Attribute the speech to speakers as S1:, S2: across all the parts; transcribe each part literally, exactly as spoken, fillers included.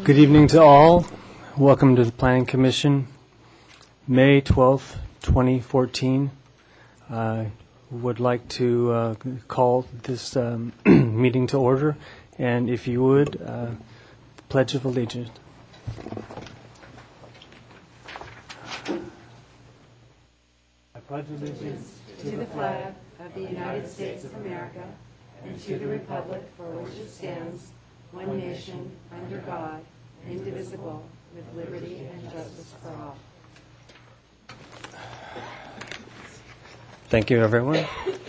S1: Good evening to all. Welcome to the Planning Commission, May twelfth, twenty fourteen. I would like to uh, call this um, meeting to order, and if you would, uh, Pledge of Allegiance. I pledge allegiance
S2: to the flag of the United States of America and to the republic for which it stands, one nation, under God, indivisible, with liberty and justice for all.
S1: Thank you, everyone.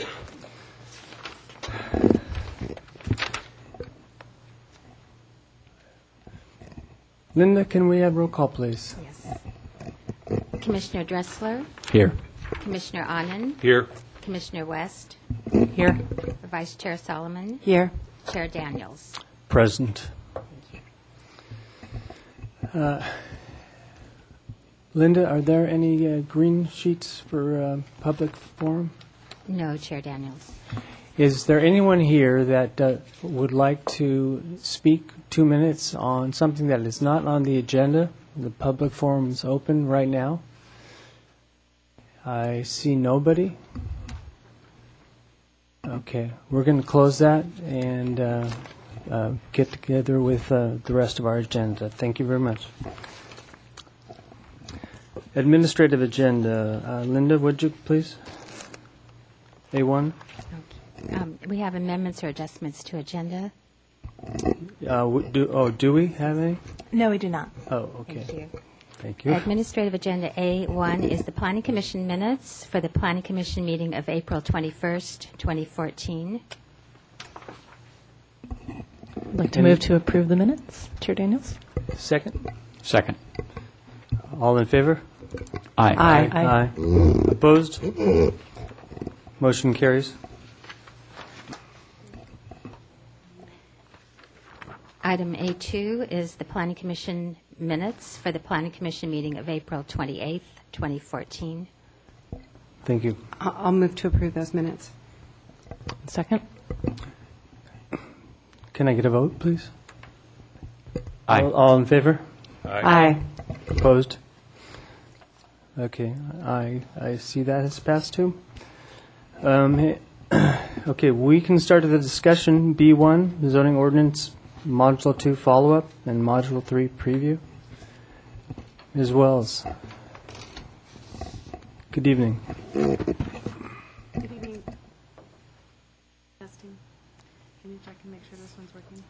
S1: Linda, can we have roll call, please?
S3: Yes. Commissioner Dressler?
S4: Here.
S3: Commissioner Anand?
S4: Here.
S3: Commissioner West?
S2: Here.
S3: Vice Chair Solomon?
S2: Here.
S3: Chair Daniels?
S1: Present. Uh, Linda, are there any uh, green sheets for uh, public forum?
S3: No, Chair Daniels.
S1: Is there anyone here that uh, would like to speak two minutes on something that is not on the agenda? The public forum is open right now. I see nobody. Okay, we're going to close that and uh, uh, get together with uh, the rest of our agenda. Thank you very much. Administrative agenda. Uh, Linda, would you please? A one.
S3: Okay. Um, we have amendments or adjustments to agenda.
S1: Uh, w- do, oh, do we have any?
S5: No, we do not.
S1: Oh, okay.
S3: Thank you.
S1: Thank you.
S3: Administrative agenda A one is the Planning Commission minutes for the Planning Commission meeting of April twenty-first, twenty fourteen.
S5: I'd like to
S1: Any-
S5: move to approve the minutes. Chair Daniels?
S1: Second.
S4: Second.
S1: All in favor?
S4: Aye.
S5: Aye.
S1: Aye. Opposed? Motion carries.
S3: Item A two is the Planning Commission minutes for the Planning Commission meeting of April twenty-eighth, twenty fourteen.
S1: Thank you.
S2: I'll I'll move to approve those minutes.
S5: Second?
S1: Can I get a vote, please?
S4: Aye.
S1: All, all in favor?
S2: Aye.
S1: Opposed? Okay, I I see that has passed too. Um, okay, we can start the discussion. B one, the zoning ordinance, Module two follow-up, and Module three preview. Ms. Wells. Good evening.
S2: Good evening. Testing. Can you check and make sure this one's working?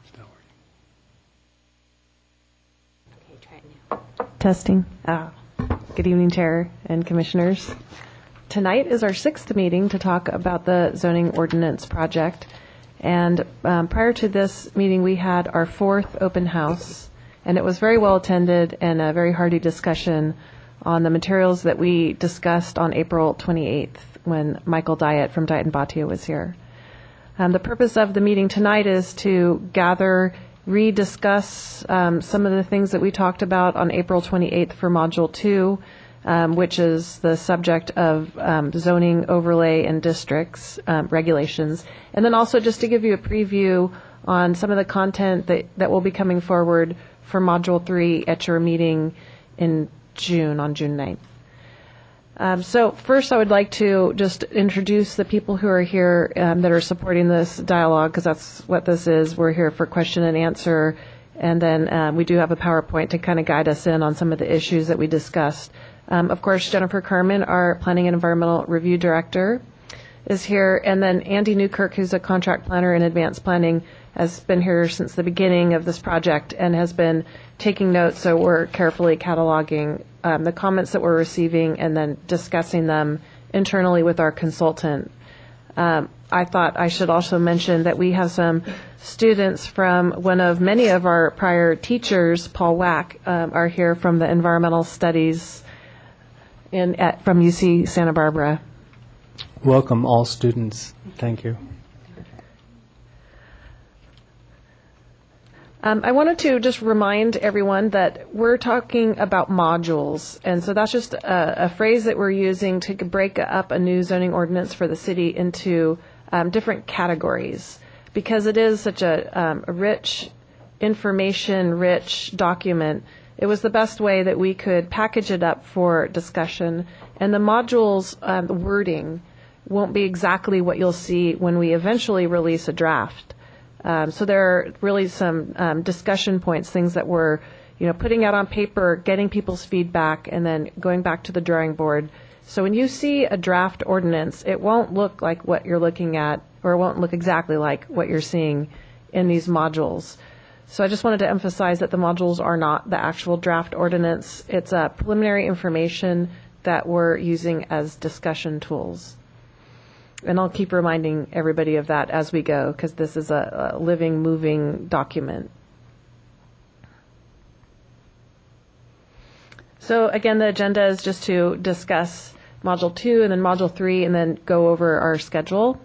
S3: Okay, try it now.
S5: Testing. Ah. Good evening, Chair and Commissioners. Tonight is our sixth meeting to talk about the zoning ordinance project. And um, prior to this meeting, we had our fourth open house, and it was very well attended and a very hearty discussion on the materials that we discussed on April twenty-eighth when Michael Diet from Diet and Bhatia was here. Um, the purpose of the meeting tonight is to gather, re-discuss um, some of the things that we talked about on April twenty-eighth for Module two, um, which is the subject of um, zoning overlay and districts um, regulations, and then also just to give you a preview on some of the content that, that will be coming forward for Module three at your meeting in June, on June ninth. Um, so first I would like to just introduce the people who are here um, that are supporting this dialogue, because that's what this is. We're here for question and answer, and then um, we do have a PowerPoint to kind of guide us in on some of the issues that we discussed. Um, of course, Jennifer Carmen, our Planning and Environmental Review Director, is here, and then Andy Newkirk, who's a contract planner in advanced planning, has been here since the beginning of this project and has been taking notes, so we're carefully cataloging um, the comments that we're receiving and then discussing them internally with our consultant. Um, I thought I should also mention that we have some students from one of many of our prior teachers, Paul Wack, um, are here from the environmental studies in at, from U C Santa Barbara.
S1: Welcome, all students. Thank you.
S5: Um, I wanted to just remind everyone that we're talking about modules, and so that's just a, a phrase that we're using to break up a new zoning ordinance for the city into um, different categories, because it is such a, um, a rich information-rich document, it was the best way that we could package it up for discussion. And the modules um, wording won't be exactly what you'll see when we eventually release a draft. Um, so there are really some um, discussion points, things that we're, you know, putting out on paper, getting people's feedback, and then going back to the drawing board. So when you see a draft ordinance, it won't look like what you're looking at, or it won't look exactly like what you're seeing in these modules. So I just wanted to emphasize that the modules are not the actual draft ordinance. It's a preliminary information that we're using as discussion tools. And I'll keep reminding everybody of that as we go, because this is a, a living, moving document. So again, the agenda is just to discuss Module two and then Module three, and then go over our schedule.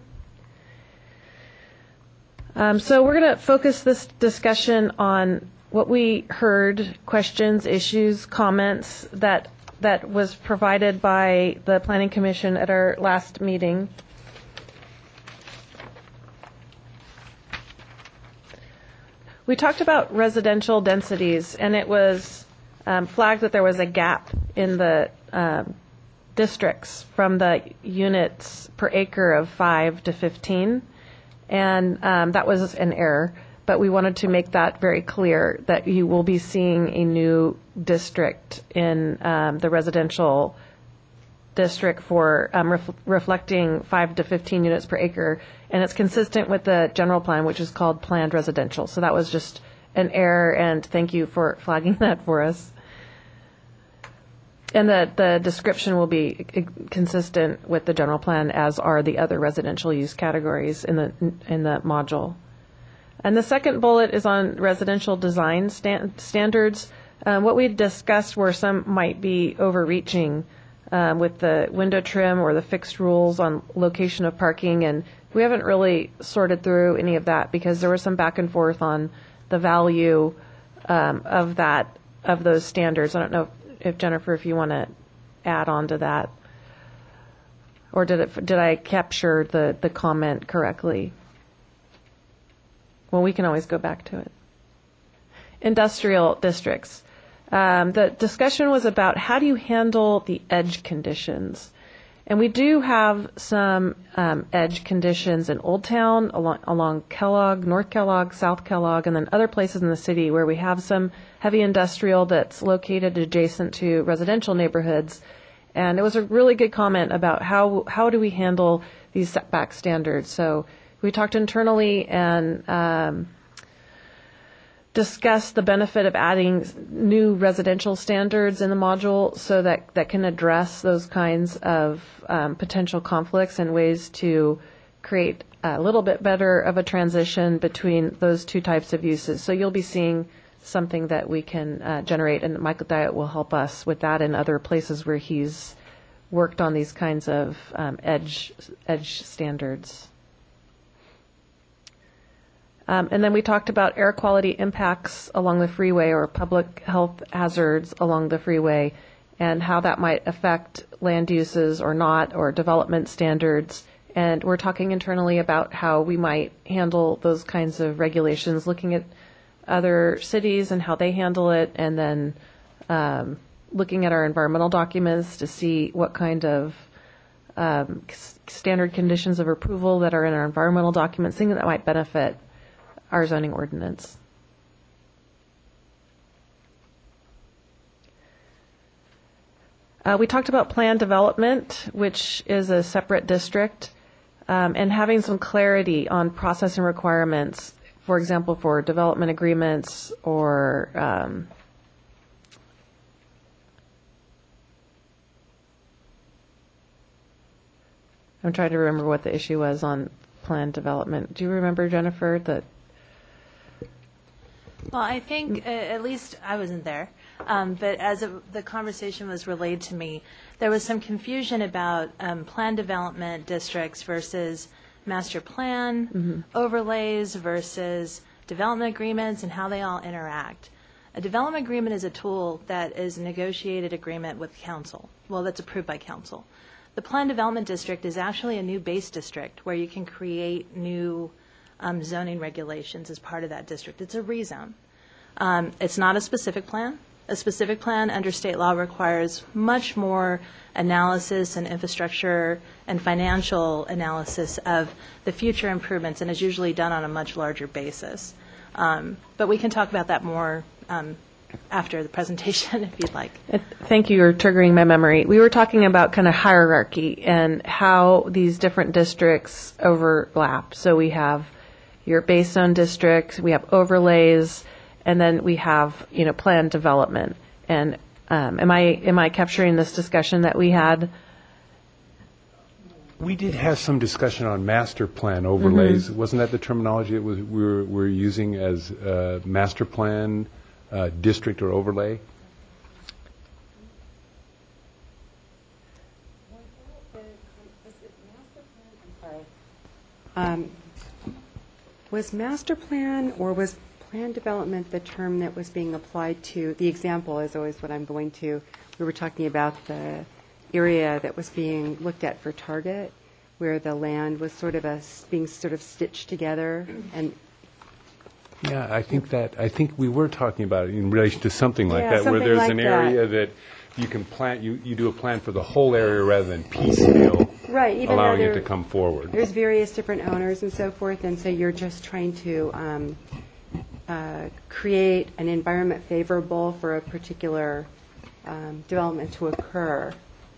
S5: Um, so we're going to focus this discussion on what we heard, questions, issues, comments that that was provided by the Planning Commission at our last meeting. We talked about residential densities, and it was um, flagged that there was a gap in the um, districts from the units per acre of five to fifteen, and um, that was an error. But we wanted to make that very clear that you will be seeing a new district in um, the residential district for um, ref- reflecting five to fifteen units per acre, and it's consistent with the general plan, which is called planned residential. So that was just an error, and thank you for flagging that for us. And the, the description will be consistent with the general plan, as are the other residential use categories in the in the module. And the second bullet is on residential design stand, standards. Um, what we discussed were some might be overreaching um, with the window trim or the fixed rules on location of parking, and we haven't really sorted through any of that because there was some back and forth on the value um, of that of those standards. I don't know if, if Jennifer, if you want to add on to that, or did it did I capture the the comment correctly? Well, we can always go back to it. Industrial districts. Um, the discussion was about how do you handle the edge conditions. And we do have some um, edge conditions in Old Town, along, along Kellogg, North Kellogg, South Kellogg, and then other places in the city where we have some heavy industrial that's located adjacent to residential neighborhoods. And it was a really good comment about how how do we handle these setback standards. So we talked internally and um, discussed the benefit of adding new residential standards in the module so that, that can address those kinds of um, potential conflicts and ways to create a little bit better of a transition between those two types of uses. So you'll be seeing something that we can uh, generate, and Michael Diet will help us with that in other places where he's worked on these kinds of um, edge edge standards. Um, and then we talked about air quality impacts along the freeway or public health hazards along the freeway and how that might affect land uses or not, or development standards. And we're talking internally about how we might handle those kinds of regulations, looking at other cities and how they handle it, and then um, looking at our environmental documents to see what kind of um, standard conditions of approval that are in our environmental documents, things that might benefit our zoning ordinance. Uh, we talked about planned development, which is a separate district, um, and having some clarity on process and requirements, for example, for development agreements or um, I'm trying to remember what the issue was on planned development. Do you remember, Jennifer, that
S6: Well, I think, uh, at least I wasn't there, um, but as it, the conversation was relayed to me, there was some confusion about um, plan development districts versus master plan mm-hmm. overlays versus development agreements and how they all interact. A development agreement is a tool that is a negotiated agreement with council. Well, that's approved by council. The plan development district is actually a new base district where you can create new Um, zoning regulations as part of that district. It's a rezone. Um, It's not a specific plan. A specific plan under state law requires much more analysis and infrastructure and financial analysis of the future improvements, and is usually done on a much larger basis. Um, But we can talk about that more um, after the presentation, if you'd like.
S5: Uh, Thank you. You're triggering my memory. We were talking about kind of hierarchy and how these different districts overlap. So we have your base zone districts, we have overlays, and then we have, you know, planned development. And um, am I am I capturing this discussion that we had?
S7: We did have some discussion on master plan overlays. Wasn't that the terminology that was, we were, we were using as uh, master plan, uh, district, or overlay?
S2: Um, Was master plan or was plan development the term that was being applied to, the example is always what I'm going to, we were talking about the area that was being looked at for target, where the land was sort of a, s- being sort of stitched together, and
S7: Yeah, I think that, I think we were talking about it in relation to something like
S2: Yeah,
S7: that, where
S2: something
S7: there's
S2: like
S7: an
S2: that.
S7: area that you can plan, you, you do a plan for the whole area rather than piecemeal,
S2: right, even though
S7: allowing it
S2: there-
S7: to come forward.
S2: there's various different owners and so forth, and so you're just trying to um, uh, create an environment favorable for a particular um, development to occur.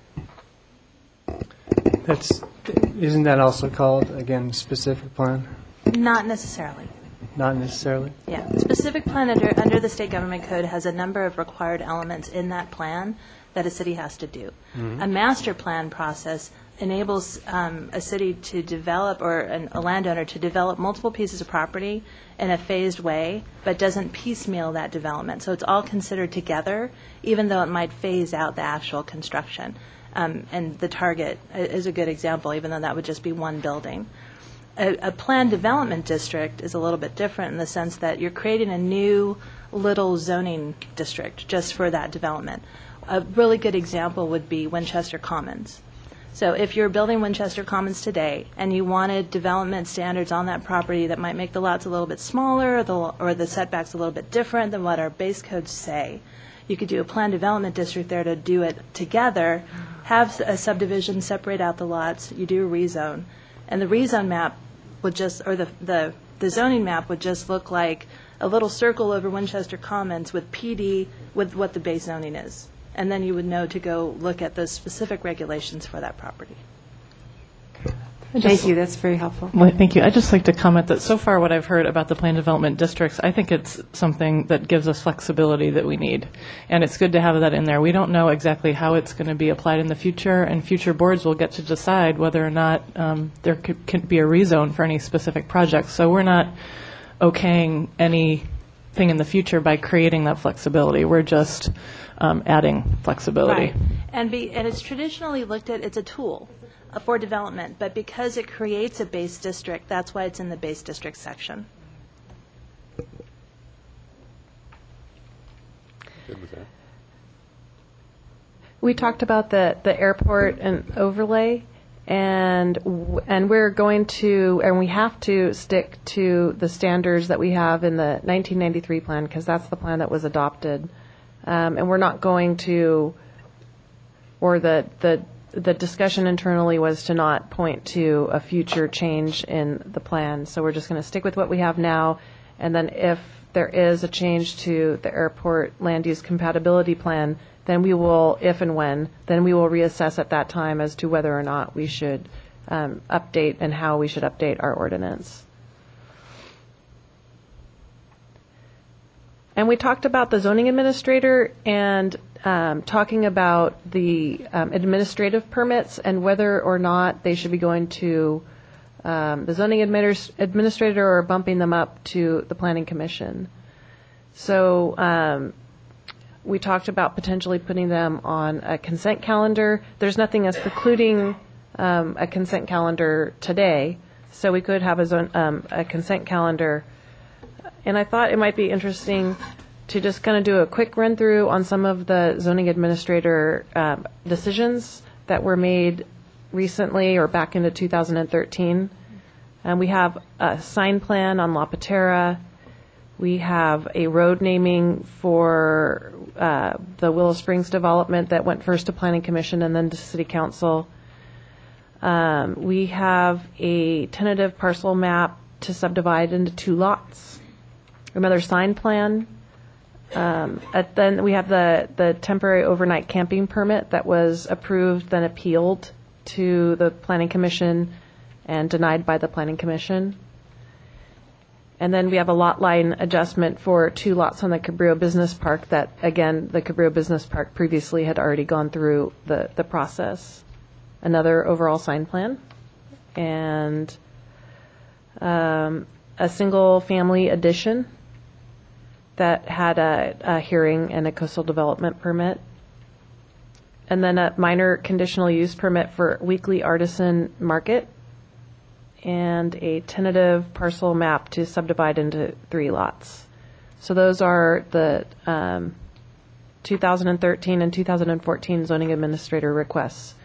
S1: That's, isn't that also called, again, specific plan?
S6: Not necessarily.
S1: Not necessarily.
S6: Yeah, specific plan under, under the state government code has a number of required elements in that plan that a city has to do. A master plan process enables um, a city to develop, or an, a landowner to develop multiple pieces of property in a phased way, but doesn't piecemeal that development. So it's all considered together, even though it might phase out the actual construction. Um, and the target i- is a good example, even though that would just be one building. A, a planned development district is a little bit different in the sense that you're creating a new little zoning district just for that development. A really good example would be Winchester Commons. So if you're building Winchester Commons today and you wanted development standards on that property that might make the lots a little bit smaller, or the, or the setbacks a little bit different than what our base codes say, you could do a planned development district there to do it together, have a subdivision, separate out the lots, you do a rezone, and the rezone map would just, or the, the, the zoning map would just look like a little circle over Winchester Commons with P D, with what the base zoning is. And then you would know to go look at the specific regulations for that property.
S2: Thank you, that's very helpful.
S8: Well, thank you. I'd just like to comment that so far what I've heard about the planned development districts, I think it's something that gives us flexibility that we need. And it's good to have that in there. We don't know exactly how it's going to be applied in the future, and future boards will get to decide whether or not um, there could, could be a rezone for any specific project. So we're not okaying anything in the future by creating that flexibility. We're just um, adding flexibility.
S6: Right. And be, and it's traditionally looked at, it's a tool uh, for development, but because it creates a base district, that's why it's in the base district section.
S7: Good with that.
S5: We talked about the, the airport and overlay, and w- and we're going to, and we have to stick to the standards that we have in the nineteen ninety-three plan, because that's the plan that was adopted. Um, and we're not going to, or the, the, the discussion internally was to not point to a future change in the plan. So we're just going to stick with what we have now, and then if there is a change to the airport land use compatibility plan, then we will, if and when, then we will reassess at that time as to whether or not we should um, update and how we should update our ordinance. And we talked about the zoning administrator and um, talking about the um, administrative permits and whether or not they should be going to um, the zoning adminis- administrator or bumping them up to the planning commission. So um, we talked about potentially putting them on a consent calendar. There's nothing as precluding um, a consent calendar today, so we could have a, zone, um, a consent calendar. And I thought it might be interesting to just kind of do a quick run through on some of the zoning administrator um, decisions that were made recently or back into two thousand thirteen. And we have a sign plan on La Patera. We have a road naming for uh, the Willow Springs development that went first to Planning Commission and then to City Council. Um, we have a tentative parcel map to subdivide into two lots. Another sign plan. Um, at then we have the, the temporary overnight camping permit that was approved, then appealed to the Planning Commission and denied by the Planning Commission. And then we have a lot line adjustment for two lots on the Cabrillo Business Park that, again, the Cabrillo Business Park previously had already gone through the, the process. Another overall sign plan. And um, a single-family addition that had a, a hearing and a coastal development permit. And then a minor conditional use permit for weekly artisan market, and a tentative parcel map to subdivide into three lots. So those are the um, two thousand thirteen and two thousand fourteen zoning administrator requests.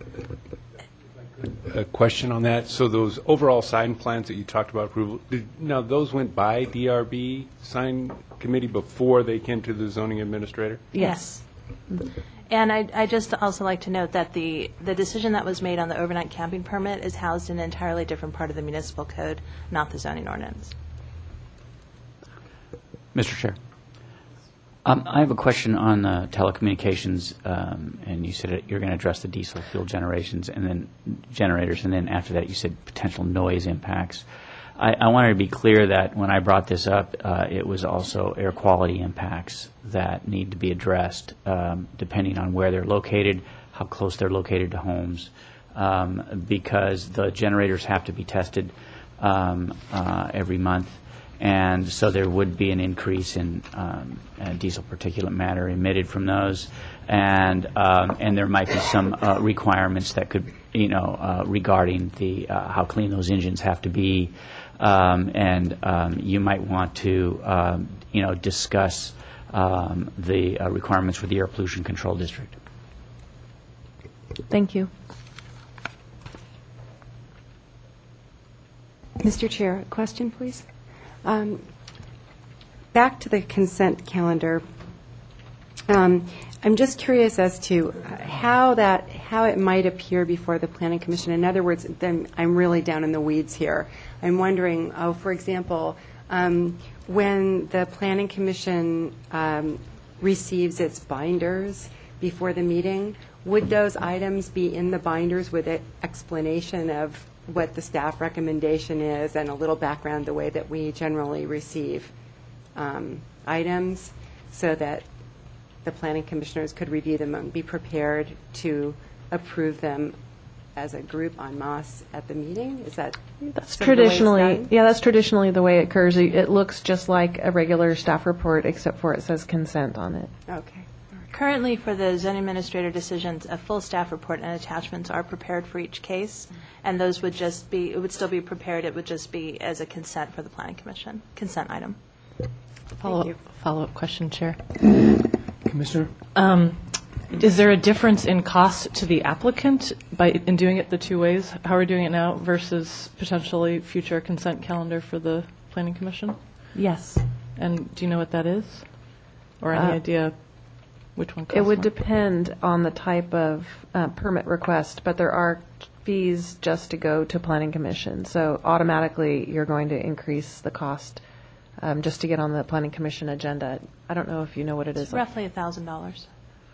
S7: A question on that. So those overall sign plans that you talked about approval, did, now those went by D R B sign committee before they came to the zoning administrator?
S6: Yes. And I, I just also like to note that the, the decision that was made on the overnight camping permit is housed in an entirely different part of the municipal code, not the zoning ordinance.
S4: Mister Chair. Um, I have a question on uh, telecommunications, um, and you said it, you're going to address the diesel fuel generations and then generators, and then after that you said potential noise impacts. I, I wanted to be clear that when I brought this up, uh, it was also air quality impacts that need to be addressed, um, depending on where they're located, how close they're located to homes, um, because the generators have to be tested um, uh, every month. And so there would be an increase in um, uh, diesel particulate matter emitted from those, and um, and there might be some uh, requirements that could, you know, uh, regarding the uh, how clean those engines have to be, um, and um, you might want to, um, you know, discuss um, the uh, requirements for the Air Pollution Control District.
S5: Thank you.
S2: Mister Chair, a question, please. Um, back to the consent calendar. Um, I'm just curious as to how that how it might appear before the Planning Commission. In other words, then I'm really down in the weeds here. I'm wondering, oh, for example, um, when the Planning Commission um, receives its binders before the meeting, would those items be in the binders with an explanation of what the staff recommendation is and a little background the way that we generally receive um, items, so that the planning commissioners could review them and be prepared to approve them as a group en masse at the meeting? Is that
S5: That's
S2: sort of the way it's
S5: traditionally,
S2: done?
S5: yeah, that's traditionally the way it occurs. It it looks just like a regular staff report, except for it says consent on it.
S2: Okay.
S6: Currently, for the zoning administrator decisions, a full staff report and attachments are prepared for each case, and those would just be, it would still be prepared, it would just be as a consent for the planning commission, consent item.
S8: Follow-up follow-up question, Chair.
S1: Commissioner?
S8: Um, is there a difference in cost to the applicant by in doing it the two ways, how we're doing it now versus potentially future consent calendar for the Planning Commission?
S5: Yes.
S8: And do you know what that is? Or any
S5: Uh,
S8: idea which one costs
S5: It would
S8: more?
S5: depend on the type of uh, permit request, but there are fees just to go to Planning Commission. So automatically, you're going to increase the cost um, just to get on the Planning Commission agenda. I don't know if you know what it is.
S6: It's roughly one thousand dollars.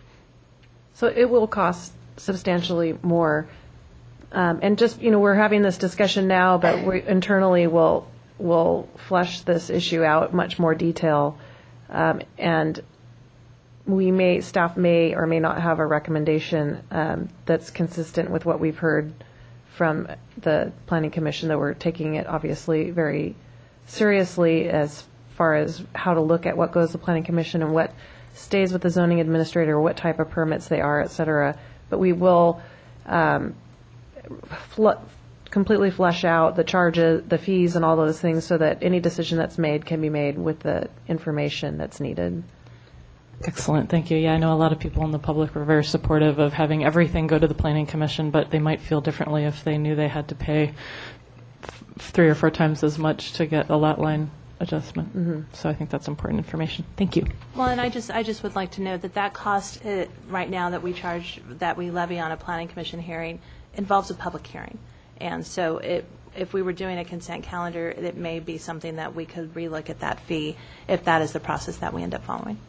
S5: So it will cost substantially more. Um, And just, you know, we're having this discussion now, but we internally will will flesh this issue out much more detail. Um, And we may, staff may or may not have a recommendation um, that's consistent with what we've heard from the Planning Commission, that we're taking it obviously very seriously as far as how to look at what goes to the Planning Commission and what stays with the zoning administrator, what type of permits they are, et cetera. But we will um, fl- completely flesh out the charges, the fees, and all those things so that any decision that's made can be made with the information that's needed.
S8: Excellent, thank you. Yeah, I know a lot of people in the public were very supportive of having everything go to the Planning Commission, but they might feel differently if they knew they had to pay f- three or four times as much to get a lot line adjustment. So I think that's important information. Thank you.
S6: Well, and I just, I just would like to note that that cost uh, right now that we charge, that we levy on a planning commission hearing involves a public hearing. And so it, if we were doing a consent calendar, it may be something that we could relook at that fee if that is the process that we end up following.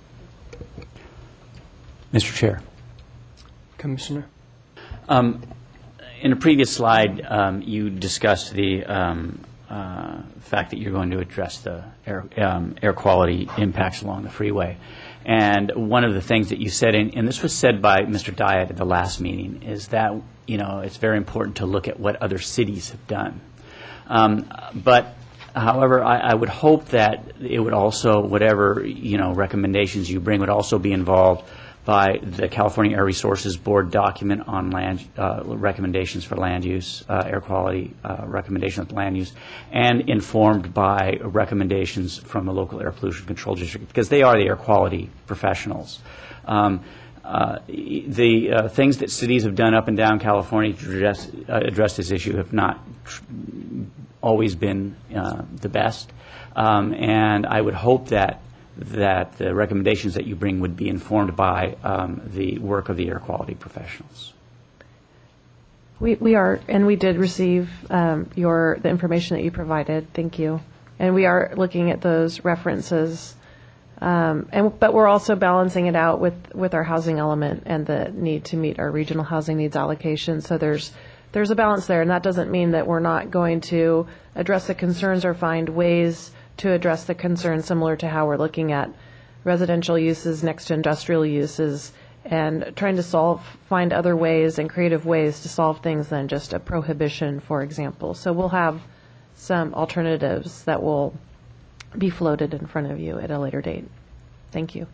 S4: Mister Chair.
S1: Commissioner?
S4: Um, in a previous slide, um, you discussed the um, uh, fact that you're going to address the air, um, air quality impacts along the freeway. And one of the things that you said, and, and this was said by Mister Diet at the last meeting, is that, you know, it's very important to look at what other cities have done. Um, but, however, I, I would hope that it would also, whatever, you know, recommendations you bring would also be involved by the California Air Resources Board document on land uh, recommendations for land use, uh, air quality uh, recommendations of land use, and informed by recommendations from the local air pollution control district, because they are the air quality professionals. Um, uh, the uh, things that cities have done up and down California to address, uh, address this issue have not tr- always been uh, the best, um, and I would hope that that the recommendations that you bring would be informed by um, the work of the air quality professionals.
S5: We we are, and we did receive um, your the information that you provided. Thank you. And we are looking at those references, um, and but we're also balancing it out with, with our housing element and the need to meet our regional housing needs allocation. So there's there's a balance there, and that doesn't mean that we're not going to address the concerns or find ways to address the concerns similar to how we're looking at residential uses next to industrial uses and trying to solve, find other ways and creative ways to solve things than just a prohibition, for example. So we'll have some alternatives that will be floated in front of you at a later date. Thank you.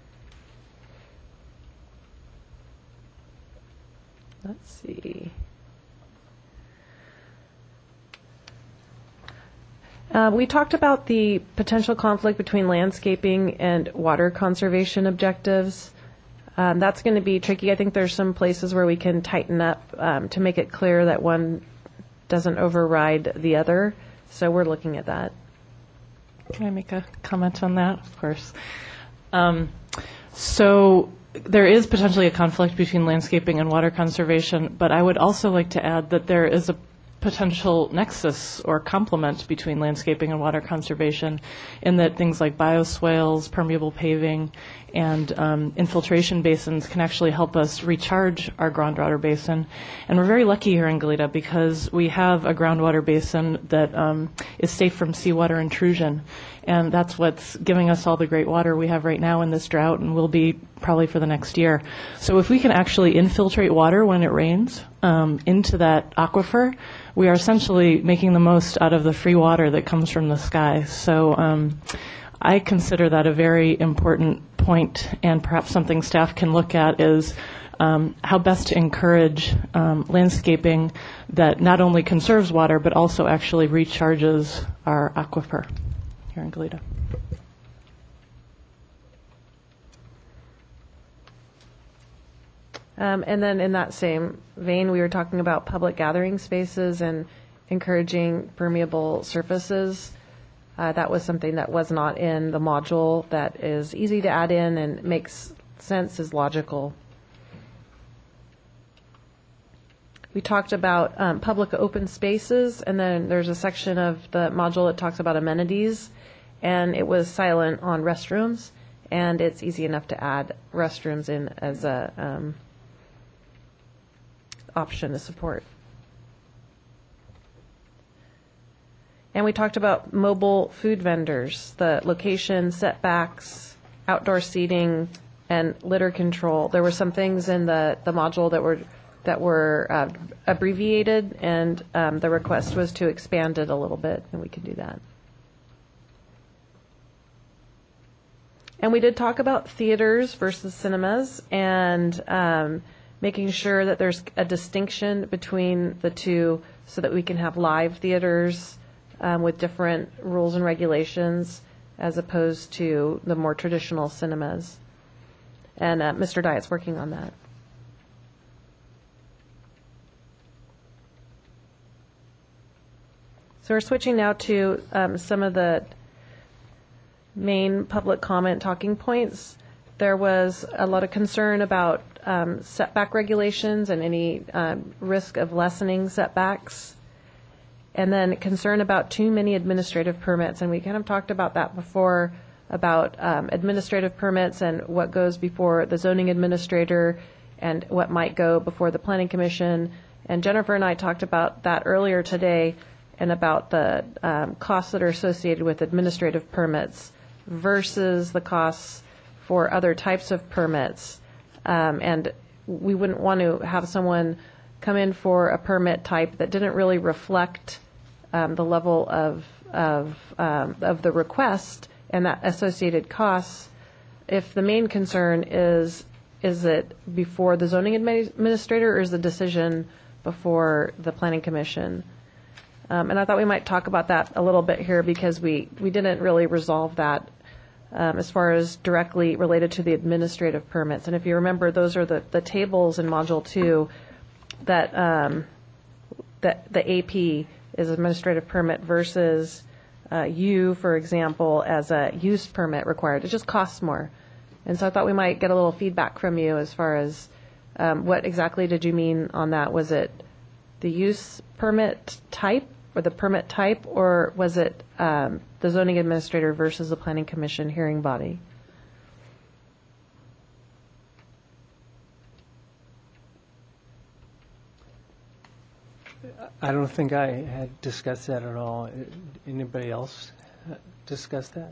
S5: Let's see. Uh, we talked about the potential conflict between landscaping and water conservation objectives. Um, that's going to be tricky. I think there's some places where we can tighten up um, to make it clear that one doesn't override the other. So we're looking at that.
S8: Can I make a comment on that? Of course. Um, so there is potentially a conflict between landscaping and water conservation, but I would also like to add that there is a potential nexus or complement between landscaping and water conservation in that things like bioswales, permeable paving, and um, infiltration basins can actually help us recharge our groundwater basin. And we're very lucky here in Goleta because we have a groundwater basin that um, is safe from seawater intrusion. And that's what's giving us all the great water we have right now in this drought and will be probably for the next year. So if we can actually infiltrate water when it rains um, into that aquifer, we are essentially making the most out of the free water that comes from the sky. So um, I consider that a very important point, and perhaps something staff can look at is um, how best to encourage um, landscaping that not only conserves water but also actually recharges our aquifer here in Goleta.
S5: Um, and then in that same vein, we were talking about public gathering spaces and encouraging permeable surfaces. Uh, that was something that was not in the module that is easy to add in and makes sense, is logical. We talked about um, public open spaces, and then there's a section of the module that talks about amenities, and it was silent on restrooms, and it's easy enough to add restrooms in as a um, option to support. And we talked about mobile food vendors, the location, setbacks, outdoor seating, and litter control. There were some things in the, the module that were that were uh, abbreviated, and um, the request was to expand it a little bit, and we can do that. And we did talk about theaters versus cinemas, and um, making sure that there's a distinction between the two so that we can have live theaters um, with different rules and regulations as opposed to the more traditional cinemas. And uh, Mister Diet's working on that. So we're switching now to um, some of the main public comment talking points, there was a lot of concern about um, setback regulations and any um, risk of lessening setbacks, and then concern about too many administrative permits. And we kind of talked about that before, about um, administrative permits and what goes before the zoning administrator and what might go before the planning commission. And Jennifer and I talked about that earlier today, and about the um, costs that are associated with administrative permits versus the costs for other types of permits. Um, and we wouldn't want to have someone come in for a permit type that didn't really reflect um, the level of of um, of the request and that associated costs. If the main concern is is it before the zoning admi- administrator or is the decision before the planning commission? Um, and I thought we might talk about that a little bit here, because we, we didn't really resolve that um, as far as directly related to the administrative permits. And if you remember, those are the, the tables in Module two that, um, that the A P is administrative permit versus uh, U, for example, as a use permit required. It just costs more. And so I thought we might get a little feedback from you as far as um, what exactly did you mean on that? Was it the use permit type or the permit type, or was it um, the zoning administrator versus the planning commission hearing body?
S1: I don't think I had discussed that at all. Anybody else discuss that?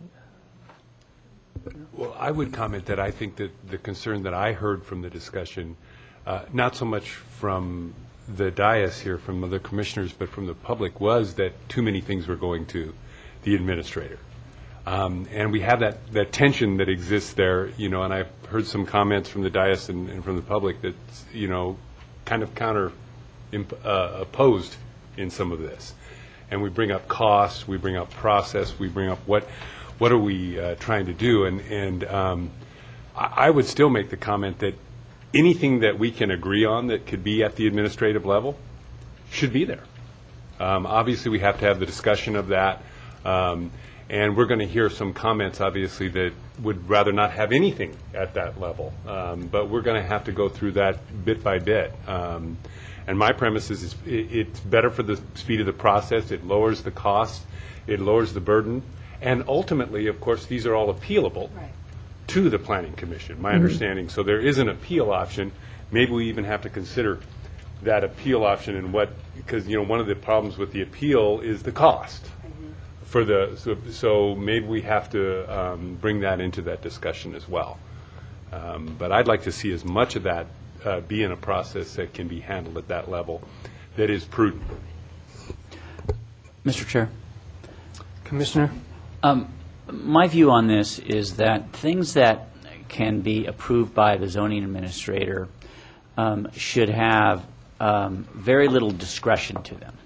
S7: Well, I would comment that I think that the concern that I heard from the discussion, uh, not so much from the dais here, from other commissioners, but from the public, was that too many things were going to the administrator. Um, and we have that, that tension that exists there, you know, and I've heard some comments from the dais and, and from the public that, you know, kind of counter imp, uh, opposed in some of this. And we bring up costs, we bring up process, we bring up what what are we uh, trying to do. And, and um, I, I would still make the comment that anything that we can agree on that could be at the administrative level should be there. Um, obviously, we have to have the discussion of that. Um, and we're going to hear some comments, obviously, that would rather not have anything at that level. Um, but we're going to have to go through that bit by bit. Um, and my premise is it's, it's better for the speed of the process. It lowers the cost. It lowers the burden. And ultimately, of course, these are all appealable
S2: Right.
S7: to the Planning Commission, my understanding. So there is an appeal option. Maybe we even have to consider that appeal option and what, because, you know, one of the problems with the appeal is the cost. For the, so, so maybe we have to um, bring that into that discussion as well. Um, but I'd like to see as much of that uh, be in a process that can be handled at that level that is prudent.
S4: Mister Chair.
S1: Commissioner?
S4: Um, my view on this is that things that can be approved by the zoning administrator um, should have um, very little discretion to them.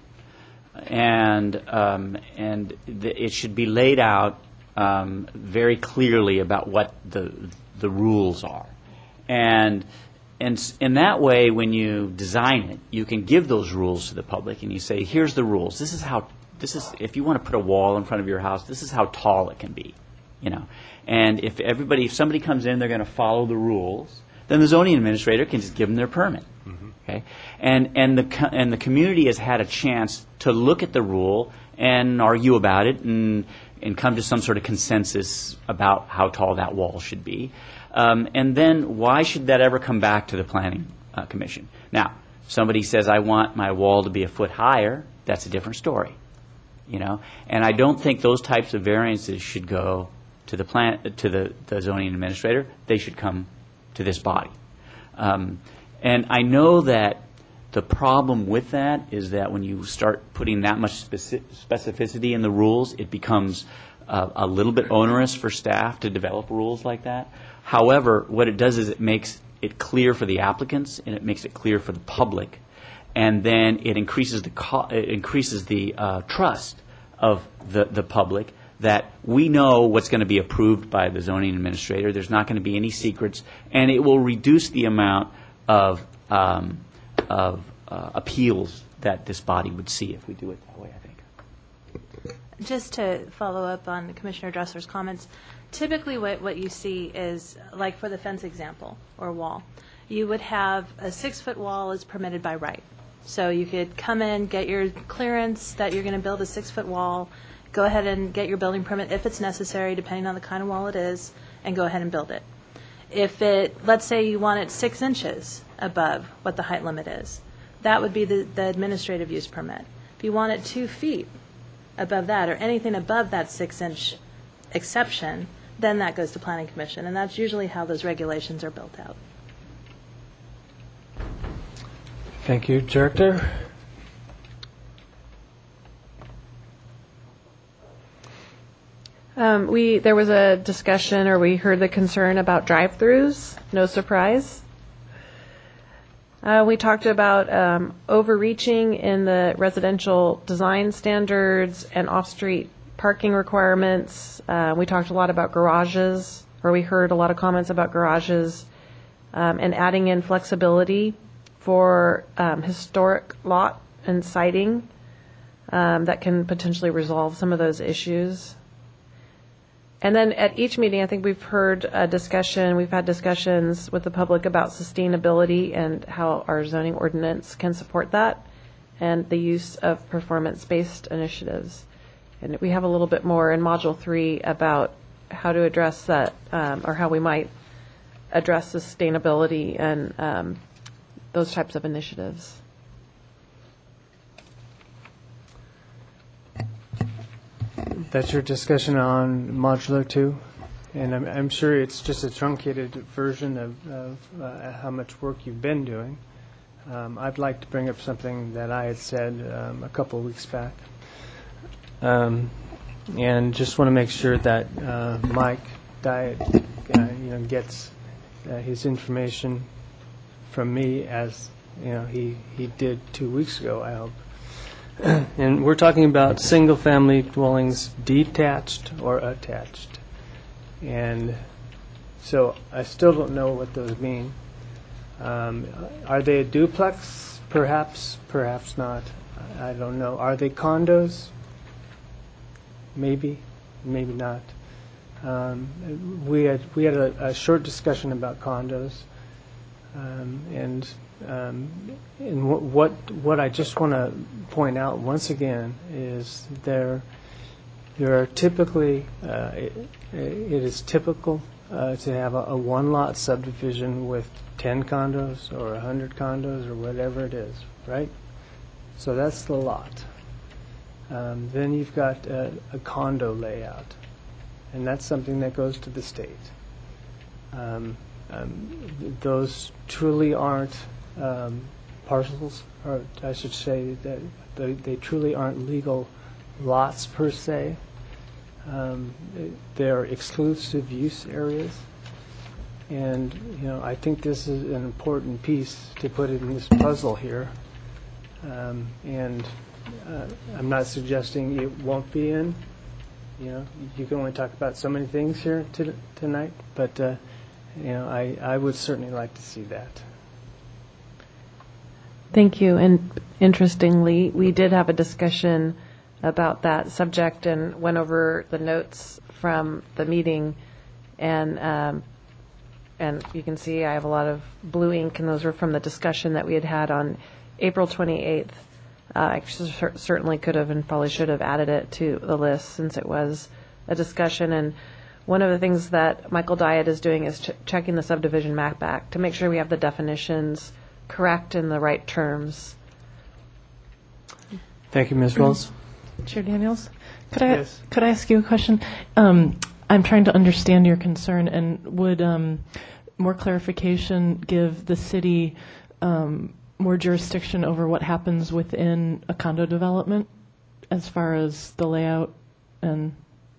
S4: And um, and the, it should be laid out um, very clearly about what the the rules are, and and in that way, when you design it, you can give those rules to the public, and you say, "Here's the rules. This is how. This is if you want to put a wall in front of your house. This is how tall it can be, you know. And if everybody, if somebody comes in, they're going to follow the rules. Then the zoning administrator can just give them their permit." Okay, and and the co- and the community has had a chance to look at the rule and argue about it and and come to some sort of consensus about how tall that wall should be. Um, and then why should that ever come back to the planning uh, commission? Now, if somebody says, "I want my wall to be a foot higher," that's a different story, you know. And I don't think those types of variances should go to the plan to the, the zoning administrator. They should come to this body. Um, And I know that the problem with that is that when you start putting that much speci- specificity in the rules, it becomes uh, a little bit onerous for staff to develop rules like that. However, what it does is it makes it clear for the applicants and it makes it clear for the public, and then it increases the co- it increases the uh, trust of the the public that we know what's going to be approved by the zoning administrator. There's not going to be any secrets, and it will reduce the amount of um, of uh, appeals that this body would see if we do it that way, I think.
S6: Just to follow up on Commissioner Dressler's comments, typically what, what you see is, like for the fence example or wall, you would have a six-foot wall is permitted by right. So you could come in, get your clearance that you're going to build a six-foot wall, go ahead and get your building permit if it's necessary, depending on the kind of wall it is, and go ahead and build it. If it, let's say you want it six inches above what the height limit is, that would be the, the administrative use permit. If you want it two feet above that, or anything above that six-inch exception, then that goes to Planning Commission, and that's usually how those regulations are built out.
S1: Thank you, Director.
S5: Um, we there was a discussion, or we heard the concern about drive-throughs. No surprise. Uh, we talked about um, overreaching in the residential design standards and off-street parking requirements. Uh, we talked a lot about garages, or we heard a lot of comments about garages, um, and adding in flexibility for um, historic lot and siting um, that can potentially resolve some of those issues. And then at each meeting, I think we've heard a discussion, we've had discussions with the public about sustainability and how our zoning ordinance can support that, and the use of performance-based initiatives. And we have a little bit more in Module three about how to address that, um, or how we might address sustainability and um, those types of initiatives.
S1: That's your discussion on modular two, and I'm, I'm sure it's just a truncated version of, of uh, how much work you've been doing. Um, I'd like to bring up something that I had said um, a couple of weeks back, um, and just want to make sure that uh, Mike Diet, uh, you know, gets uh, his information from me as you know he he did two weeks ago. I hope. And we're talking about single-family dwellings, detached or attached. And so I still don't know what those mean. Um, are they a duplex? Perhaps, perhaps not. I don't know. Are they condos? Maybe, maybe not. Um, we had we had a, a short discussion about condos, um, and. Um, and what, what what I just want to point out once again is there there are typically uh, it, it is typical uh, to have a, a one lot subdivision with ten condos or a hundred condos or whatever it is, right? So that's the lot. Um, then you've got a, a condo layout, and that's something that goes to the state. Um, um, th- those truly aren't. Um, parcels, or I should say that they, they truly aren't legal lots per se. Um, they're exclusive use areas, and you know I think this is an important piece to put in this puzzle here. Um, and uh, I'm not suggesting it won't be in. You know, you can only talk about so many things here to, tonight, but uh, you know I, I would certainly like to see that.
S5: Thank you. And interestingly, we did have a discussion about that subject and went over the notes from the meeting. And um, and you can see I have a lot of blue ink, and those were from the discussion that we had had on April twenty-eighth. Uh, I cer- certainly could have and probably should have added it to the list since it was a discussion. And one of the things that Michael Diet is doing is ch- checking the subdivision map back to make sure we have the definitions correct in the right terms.
S1: Thank you, Miz Wells.
S8: Chair Daniels, could I
S1: Yes.
S8: could I ask you a question? Um, I'm trying to understand your concern, and would um, more clarification give the city um, more jurisdiction over what happens within a condo development, as far as the layout and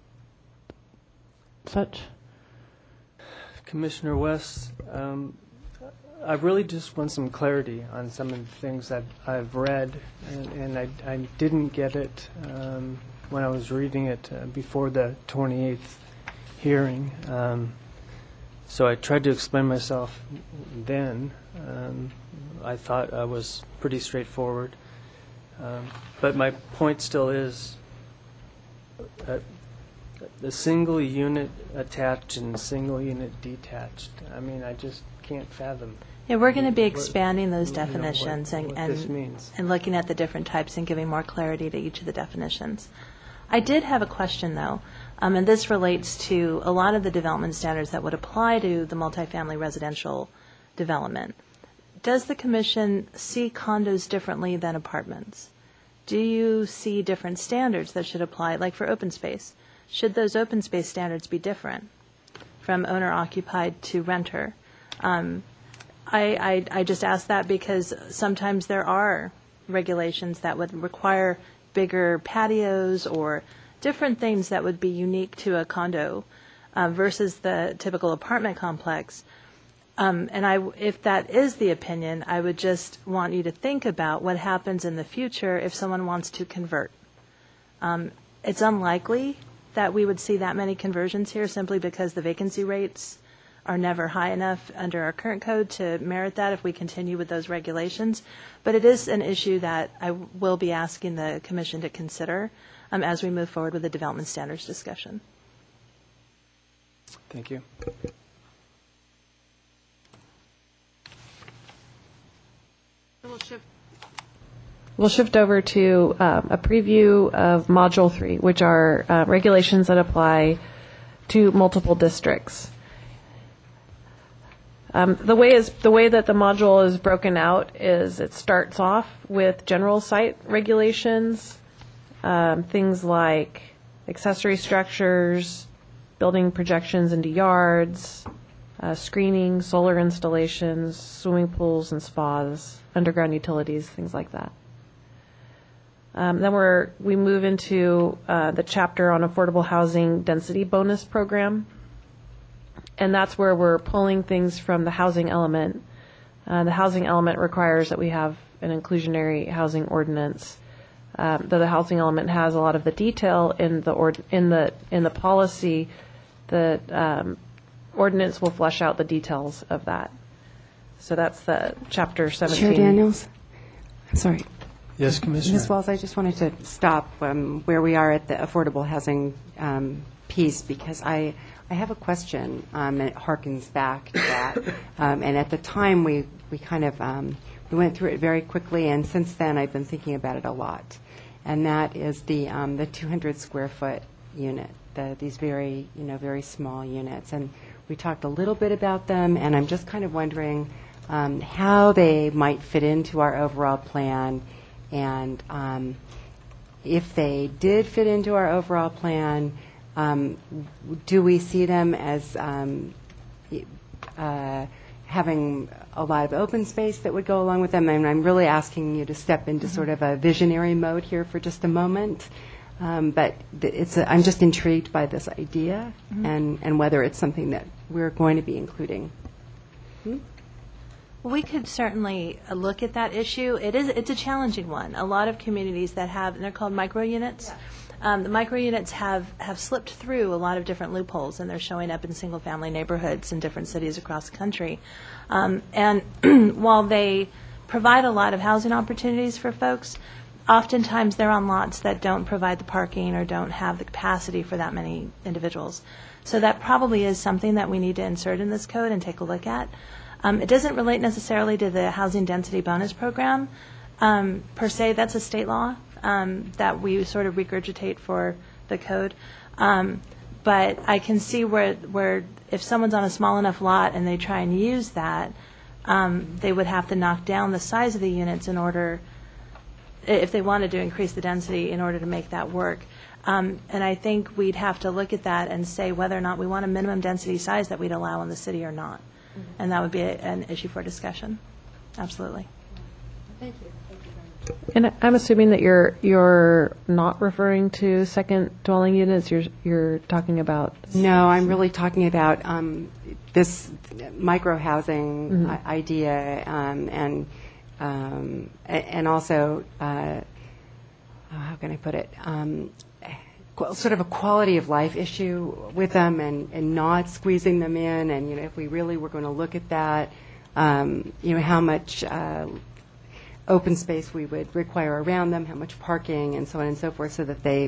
S8: such?
S1: Commissioner West, um, I really just want some clarity on some of the things that I've read, and, and I, I didn't get it um, when I was reading it uh, before the twenty-eighth hearing. Um, so I tried to explain myself then. Um, I thought I was pretty straightforward. Um, but my point still is, a, a single unit attached and a single unit detached. I mean, I just can't fathom.
S6: Yeah, we're going to be
S1: what-
S6: expanding those
S1: you know, what-
S6: definitions and,
S1: what
S6: and,
S1: this means.
S6: and looking at the different types and giving more clarity to each of the definitions. I did have a question, though, um, and this relates to a lot of the development standards that would apply to the multifamily residential development. Does the commission see condos differently than apartments? Do you see different standards that should apply, like for open space? Should those open space standards be different from owner-occupied to renter? Um, I, I, I just ask that because sometimes there are regulations that would require bigger patios or different things that would be unique to a condo uh, versus the typical apartment complex. Um, and I, if that is the opinion, I would just want you to think about what happens in the future if someone wants to convert. Um, it's unlikely that we would see that many conversions here simply because the vacancy rates are never high enough under our current code to merit that if we continue with those regulations. But it is an issue that I will be asking the commission to consider um, as we move forward with the development standards discussion.
S1: Thank you.
S5: We'll shift over to um, a preview of Module three, which are uh, regulations that apply to multiple districts. Um, the way is the way that the module is broken out is it starts off with general site regulations, um, things like accessory structures, building projections into yards, uh, screening, solar installations, swimming pools and spas, underground utilities, things like that. Um, then we're we move into uh, the chapter on affordable housing density bonus program. And that's where we're pulling things from the housing element. Uh, the housing element requires that we have an inclusionary housing ordinance. Um, though the housing element has a lot of the detail in the ord- in the in the policy, the um, ordinance will flesh out the details of that. So that's the chapter seventeen.
S2: Chair Daniels? I'm sorry.
S1: Yes, Commissioner.
S2: Miz Wells, I just wanted to stop um, where we are at the affordable housing um, piece because I, I have a question um, and it harkens back to that. um, and at the time, we, we kind of um, we went through it very quickly, and since then, I've been thinking about it a lot. And that is the um, the two hundred square foot unit, the, these very you know very small units. And we talked a little bit about them, and I'm just kind of wondering um, how they might fit into our overall plan. And um, if they did fit into our overall plan, um, do we see them as um, uh, having a lot of open space that would go along with them? And I'm really asking you to step into mm-hmm. sort of a visionary mode here for just a moment. Um, but th- it's a, I'm just intrigued by this idea mm-hmm. and, and whether it's something that we're going to be including. Hmm?
S6: We could certainly uh, look at that issue. It is it's a challenging one. A lot of communities that have, and they're called micro units. Um, the micro units have, have slipped through a lot of different loopholes, and they're showing up in single family neighborhoods in different cities across the country. Um, and while they provide a lot of housing opportunities for folks, oftentimes they're on lots that don't provide the parking or don't have the capacity for that many individuals. So that probably is something that we need to insert in this code and take a look at. Um, it doesn't relate necessarily to the housing density bonus program um, per se. That's a state law um, that we sort of regurgitate for the code. Um, but I can see where where if someone's on a small enough lot and they try and use that, um, they would have to knock down the size of the units in order, if they wanted to increase the density in order to make that work. Um, and I think we'd have to look at that and say whether or not we want a minimum density size that we'd allow in the city or not. And that would be a, an issue for discussion. Absolutely.
S2: Thank you. Thank you very much.
S5: And I'm assuming that you're you're not referring to second dwelling units. You're you're talking about.
S2: No, I'm really talking about um, this micro housing
S5: Mm-hmm.
S2: i- idea, um, and um, a- and also uh, how can I put it? Um, qu- sort of a quality of life issue with them, and, and not squeezing them in. And you know, if we really were going to look at that, um, you know, how much uh, open space we would require around them, how much parking, and so on and so forth, so that they,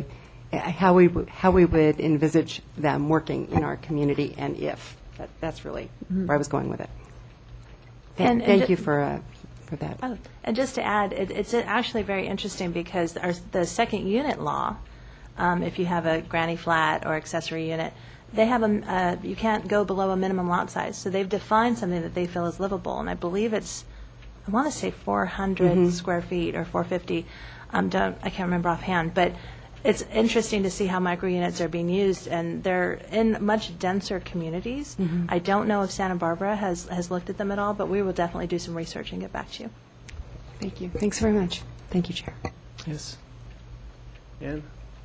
S9: how we w- how we would envisage them working in our community, and if that, that's really where I was going with it. Th-
S6: And- and
S9: thank
S6: ju-
S9: you for uh, for that.
S6: Oh, and just to add, it, it's actually very interesting because our, the second unit law, um, if you have a granny flat or accessory unit, they have a, uh, you can't go below a minimum lot size. So they've defined something that they feel is livable. And I believe it's, I want to say four hundred square feet or four fifty. Um, don't, I can't remember offhand. But it's interesting to see how micro units are being used, and they're in much denser communities. I don't know if Santa Barbara has, has looked at them at all, but we will definitely do some research and get back to you.
S9: Thank you. Thanks very much. Thank you, Chair.
S1: Yes. Ann?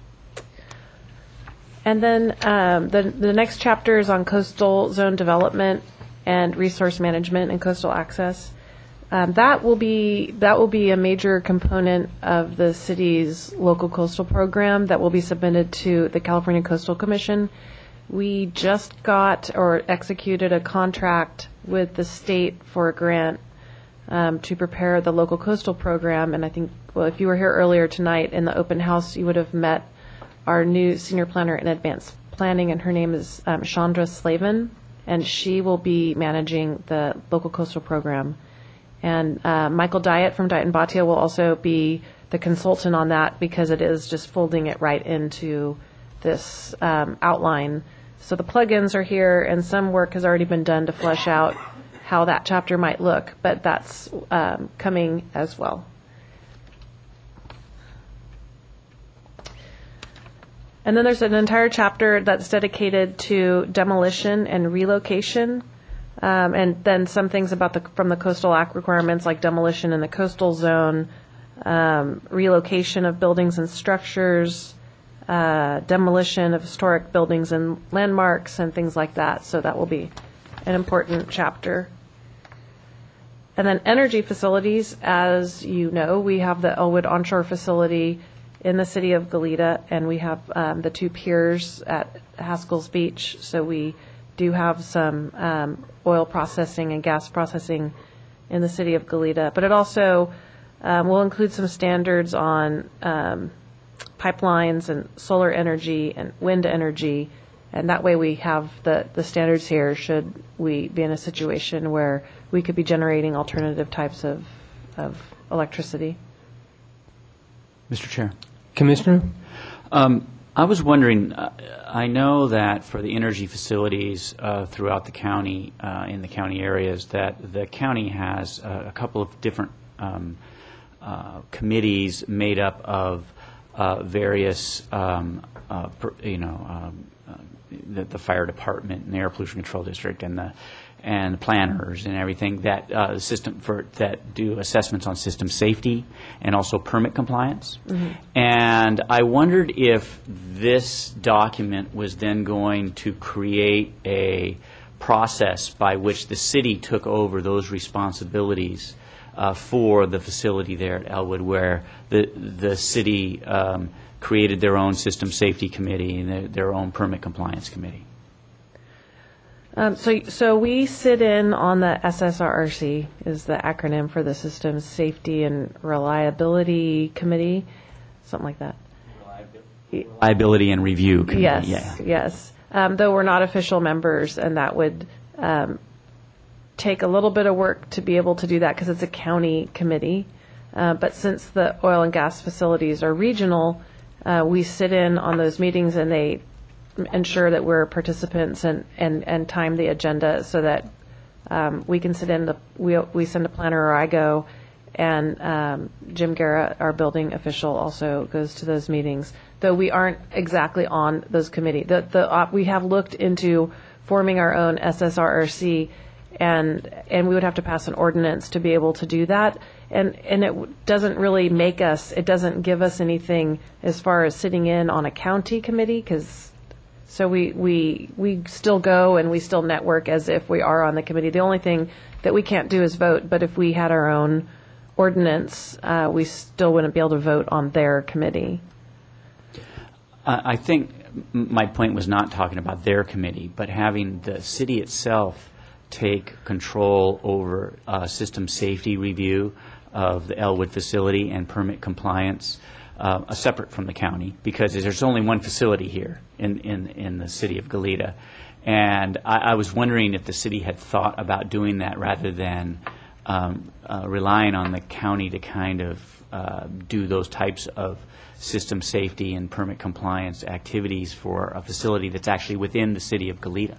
S5: And then um, the the next chapter is on coastal zone development and resource management and coastal access. Um, that will be that will be a major component of the city's local coastal program that will be submitted to the California Coastal Commission. We just got or executed a contract with the state for a grant um, to prepare the local coastal program. And I think, well, if you were here earlier tonight in the open house, you would have met our new senior planner in advanced planning, and her name is um, Chandra Slavin, and she will be managing the local coastal program. And uh, Michael Diet from Diet and Bhatia will also be the consultant on that, because it is just folding it right into this um, outline. So the plugins are here, and some work has already been done to flesh out how that chapter might look, but that's um, coming as well. And then there's an entire chapter that's dedicated to demolition and relocation. Um, and then some things about the from the Coastal Act requirements, like demolition in the coastal zone, um, relocation of buildings and structures, uh, demolition of historic buildings and landmarks, and things like that. So that will be an important chapter. And then energy facilities, as you know, we have the Elwood onshore facility in the city of Goleta, and we have um, the two piers at Haskell's Beach. So we do have some um, oil processing and gas processing in the city of Goleta. But it also um, will include some standards on um, pipelines and solar energy and wind energy. And that way we have the, the standards here should we be in a situation where we could be generating alternative types of, of electricity.
S4: Mister Chair.
S1: Commissioner?
S4: Um, I was wondering, uh, I know that for the energy facilities uh, throughout the county, uh, in the county areas, that the county has uh, a couple of different um, uh, committees made up of uh, various, um, uh, per, you know, um, uh, the, the fire department and the air pollution control district and the and the planners and everything that uh, system for that do assessments on system safety and also permit compliance. Mm-hmm. And I wondered if this document was then going to create a process by which the city took over those responsibilities uh, for the facility there at Elwood, where the the city um, created their own system safety committee and their, their own permit compliance committee.
S5: Um, so, so we sit in on the S S R R C, is the acronym for the Systems Safety and Reliability Committee, something like that.
S4: Reliability and Review Committee.
S5: Yes,
S4: yeah.
S5: yes. Um, though we're not official members, and that would um, take a little bit of work to be able to do that because it's a county committee. Uh, but since the oil and gas facilities are regional, uh, we sit in on those meetings, and they ensure that we're participants and, and, and time the agenda so that um, we can sit in the we we send a planner or I go, and um, Jim Guerra, our building official, also goes to those meetings. Though we aren't exactly on those committees, the the uh, we have looked into forming our own S S R R C, and and we would have to pass an ordinance to be able to do that. And and it doesn't really make us. It doesn't give us anything as far as sitting in on a county committee, because. So we, we we still go and we still network as if we are on the committee. The only thing that we can't do is vote, but if we had our own ordinance, uh, we still wouldn't be able to vote on their committee.
S4: Uh, I think my point was not talking about their committee, but having the city itself take control over uh, system safety review of the Elwood facility and permit compliance. uh, uh, separate from the county, because there's only one facility here in, in, in the city of Goleta. And I, I was wondering if the city had thought about doing that rather than um, uh, relying on the county to kind of uh, do those types of system safety and permit compliance activities for a facility that's actually within the city of Goleta.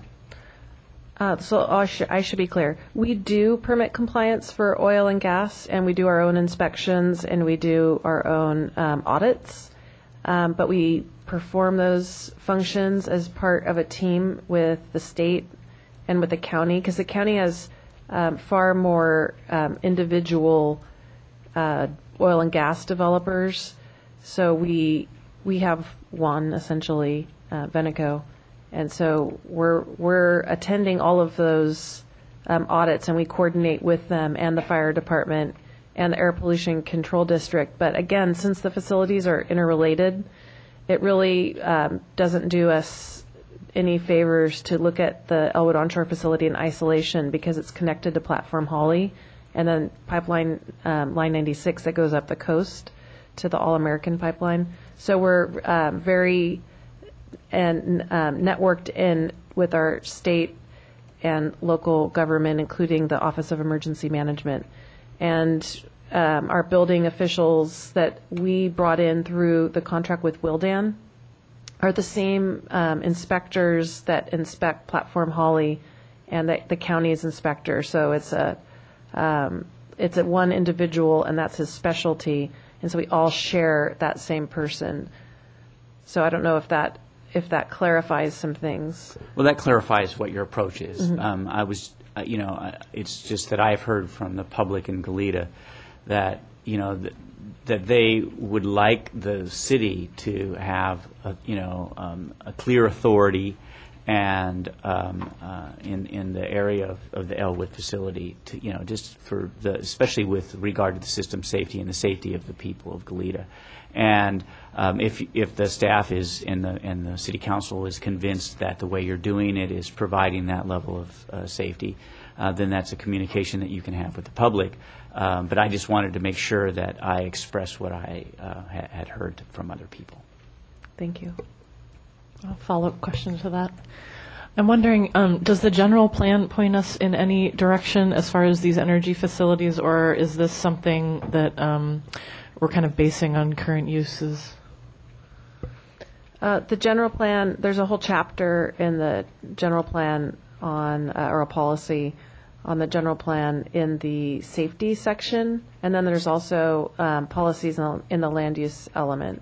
S5: Uh, so I should, I should be clear. We do permit compliance for oil and gas, and we do our own inspections, and we do our own um, audits. Um, but we perform those functions as part of a team with the state and with the county, because the county has um, far more um, individual uh, oil and gas developers. So we we have one, essentially, uh, Veneco. And so we're we're attending all of those um, audits, and we coordinate with them and the fire department and the air pollution control district. But again, since the facilities are interrelated, it really um, doesn't do us any favors to look at the Elwood Onshore facility in isolation, because it's connected to Platform Holly and then pipeline um, line ninety-six that goes up the coast to the All-American pipeline. So we're uh, very and um, networked in with our state and local government, including the Office of Emergency Management. And um, our building officials that we brought in through the contract with Wildan are the same um, inspectors that inspect Platform Holly and the, the county's inspector. So it's a um, it's a one individual, and that's his specialty. And so we all share that same person. So I don't know if that if that clarifies some things.
S4: Well, that clarifies what your approach is.
S5: Mm-hmm.
S4: Um, I was, uh, you know, uh, it's just that I've heard from the public in Goleta that, you know, th- that they would like the city to have, a, you know, um, a clear authority and um, uh, in in the area of, of the Elwood facility to, you know, just for the, especially with regard to the system safety and the safety of the people of Goleta. And um, if if the staff is and the and the city council is convinced that the way you're doing it is providing that level of uh, safety, uh, then that's a communication that you can have with the public. Um, but I just wanted to make sure that I expressed what I uh, ha- had heard from other people.
S5: Thank you.
S8: A follow-up question to that. I'm wondering, um, does the general plan point us in any direction as far as these energy facilities, or is this something that um, we're kind of basing on current uses?
S5: Uh, the general plan, there's a whole chapter in the general plan on, uh, or a policy on the general plan in the safety section. And then there's also um, policies in the, in the land use element.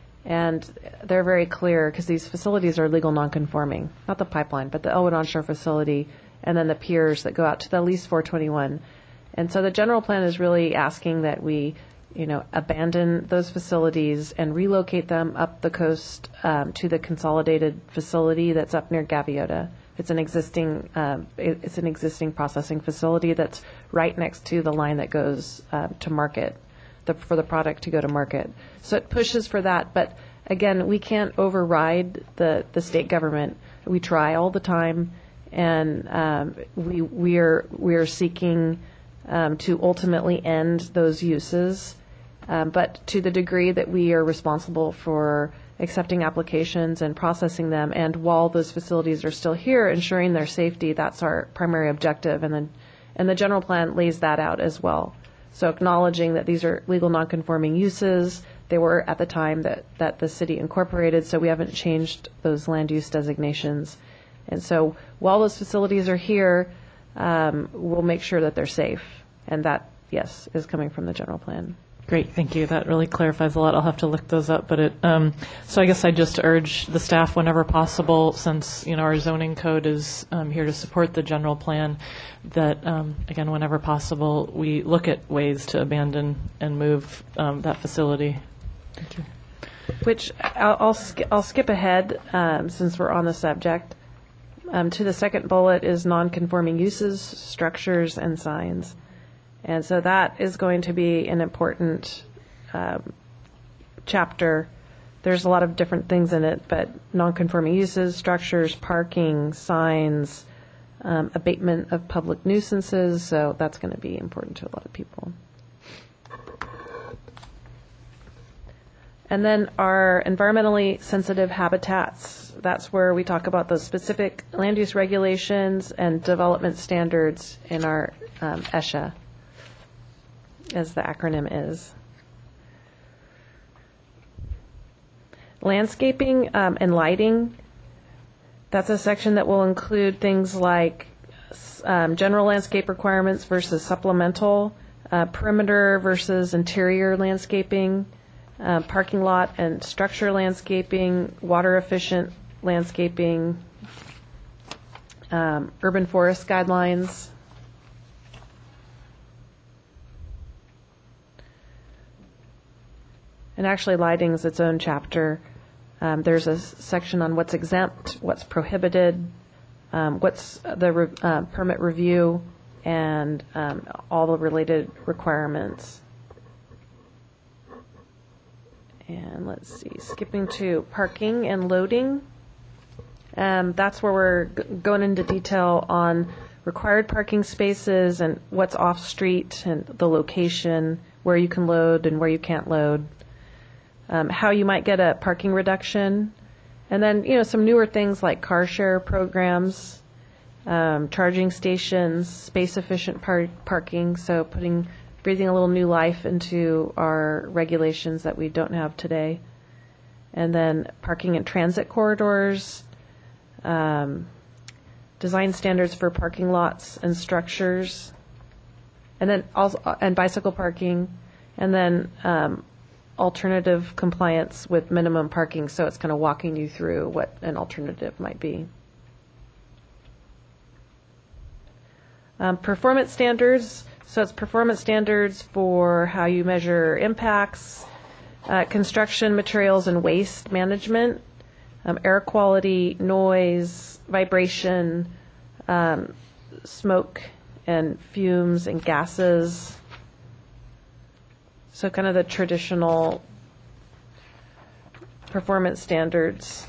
S5: And they're very clear because these facilities are legal nonconforming, not the pipeline, but the Elwood Onshore facility and then the piers that go out to the lease four twenty-one. And so the general plan is really asking that we, you know, abandon those facilities and relocate them up the coast um, to the consolidated facility that's up near Gaviota. It's an existing um, it, it's an existing processing facility that's right next to the line that goes uh, to market. The, for the product to go to market. So it pushes for that. But again, we can't override the, the state government. We try all the time, and um, we we are we are seeking um, to ultimately end those uses. Um, but to the degree that we are responsible for accepting applications and processing them, and while those facilities are still here, ensuring their safety, that's our primary objective. And then, and the general plan lays that out as well. So acknowledging that these are legal nonconforming uses, they were at the time that, that the city incorporated, so we haven't changed those land use designations. And so while those facilities are here, um, we'll make sure that they're safe. And that, yes, is coming from the general plan.
S8: Great, thank you. That really clarifies a lot. I'll have to look those up. But it, um, so I guess I just urge the staff, whenever possible, since you know our zoning code is um, here to support the general plan, that um, again, whenever possible, we look at ways to abandon and move um, that facility. Thank you.
S5: Which I'll I'll, sk- I'll skip ahead um, since we're on the subject. Um, to the second bullet is non-conforming uses, structures, and signs. And so that is going to be an important um, chapter. There's a lot of different things in it, but non-conforming uses, structures, parking, signs, um, abatement of public nuisances. So that's going to be important to a lot of people. And then our environmentally sensitive habitats. That's where we talk about those specific land use regulations and development standards in our um, E S H A, as the acronym is. Landscaping um, and lighting. That's a section that will include things like um, general landscape requirements versus supplemental, uh, perimeter versus interior landscaping, uh, parking lot and structure landscaping, water efficient landscaping, um, urban forest guidelines. And actually, lighting is its own chapter. Um, there's a s- section on what's exempt, what's prohibited, um, what's the re- uh, permit review, and um, all the related requirements. And let's see, skipping to parking and loading. Um, that's where we're g- going into detail on required parking spaces and what's off-street and the location, where you can load and where you can't load. Um, how you might get a parking reduction, and then, you know, some newer things like car share programs, um, charging stations, space-efficient par- parking, so putting, breathing a little new life into our regulations that we don't have today. And then parking in transit corridors, um, design standards for parking lots and structures, and then also, and bicycle parking, and then um, alternative compliance with minimum parking, so it's kind of walking you through what an alternative might be. Um, performance standards, so it's performance standards for how you measure impacts, uh, construction materials and waste management, um, air quality, noise, vibration, um, smoke and fumes and gases. So kind of the traditional performance standards.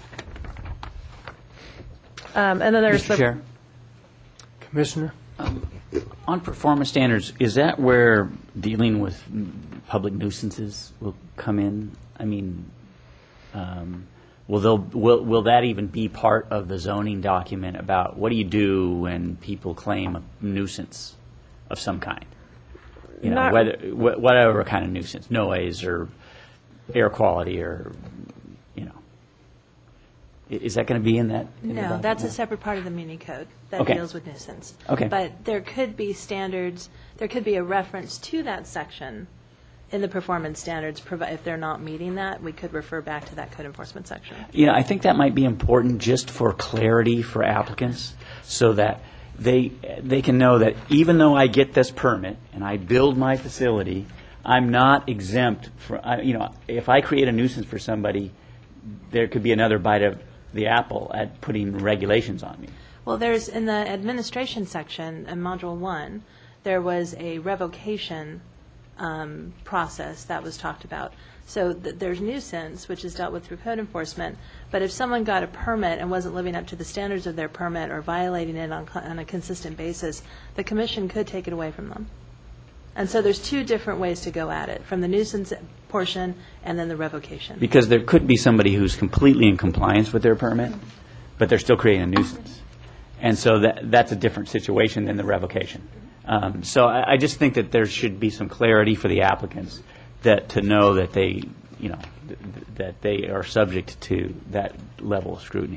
S5: Um, and then there's
S4: Mister
S5: the...
S4: Chair,
S1: Commissioner?
S4: on performance standards, is that where dealing with mm, public nuisances will come in? I mean, um, will, they'll- will will that even be part of the zoning document about what do you do when people claim a nuisance of some kind? You know,
S5: Not-
S4: whether wh- whatever kind of nuisance, noise or air quality or, you know. I- Is that going to be in that? in the
S6: No,
S4: document?
S6: that's a separate part of the Muni Code that
S4: Okay.
S6: deals with nuisance.
S4: Okay.
S6: But there could be standards, there could be a reference to that section in the performance standards. provi- If they're not meeting that, we could refer back to that code enforcement section.
S4: Yeah, I think that might be important just for clarity for applicants, so that they, they can know that even though I get this permit and I build my facility, I'm not exempt from, I- you know, if I create a nuisance for somebody, there could be another bite of the apple at putting regulations on me.
S6: Well, there's, in the administration section, in Module one, there was a revocation um, process that was talked about. So th- there's nuisance, which is dealt with through code enforcement, but if someone got a permit and wasn't living up to the standards of their permit or violating it on, co- on a consistent basis, the commission could take it away from them. And so there's two different ways to go at it, from the nuisance portion and then the revocation.
S4: Because there could be somebody who's completely in compliance with their permit, but they're still creating a nuisance. And so that, that's a different situation than the revocation. Um, So I, I just think that there should be some clarity for the applicants, that, to know that they, you know, th- th- that they are subject to that level of scrutiny.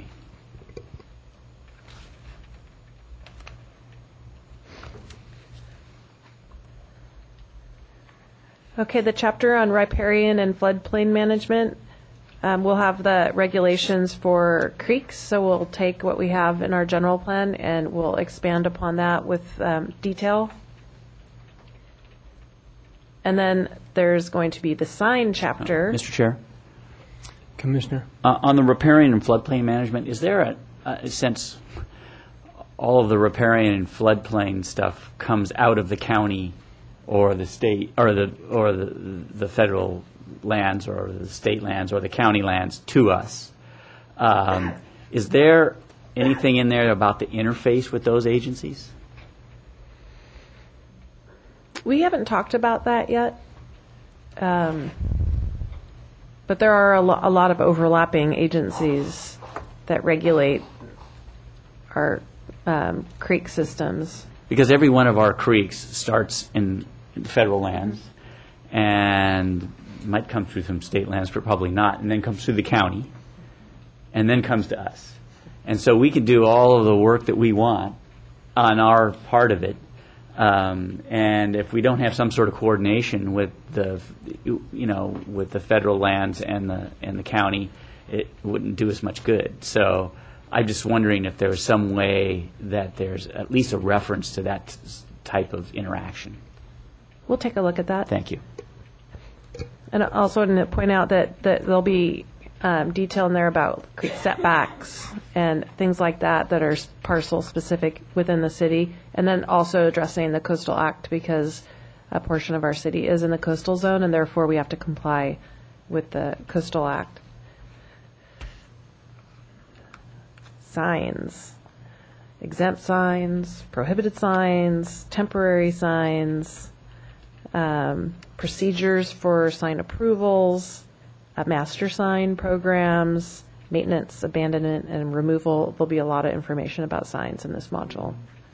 S5: Okay, the chapter on riparian and floodplain management, um, we'll have the regulations for creeks, so we'll take what we have in our general plan and we'll expand upon that with um, detail. And then there's going to be the sign chapter.
S4: Mister Chair?
S1: Commissioner?
S4: Uh, On the riparian and floodplain management, is there a, a since all of the riparian and floodplain stuff comes out of the county or the state, or the, or the, the federal lands, or the state lands, or the county lands to us, um, is there anything in there about the interface with those agencies?
S5: We haven't talked about that yet. Um, But there are a, lo- a lot of overlapping agencies that regulate our um, creek systems.
S4: Because every one of our creeks starts in, in federal lands and might come through some state lands, but probably not, and then comes through the county, and then comes to us. And so we can do all of the work that we want on our part of it. Um, and if we don't have some sort of coordination with the, you know, with the federal lands and the and the county, it wouldn't do us much good. So I'm just wondering if there's some way that there's at least a reference to that type of interaction.
S5: We'll take a look at that.
S4: Thank you.
S5: And I also want to point out that, that there'll be um, detail in there about creek setbacks and things like that that are s- parcel specific within the city, and then also addressing the Coastal Act because a portion of our city is in the coastal zone, and therefore we have to comply with the Coastal Act. Signs. Exempt signs, prohibited signs, temporary signs, um, procedures for sign approvals, uh, master sign programs, maintenance, abandonment, and removal. There'll be a lot of information about signs in this module.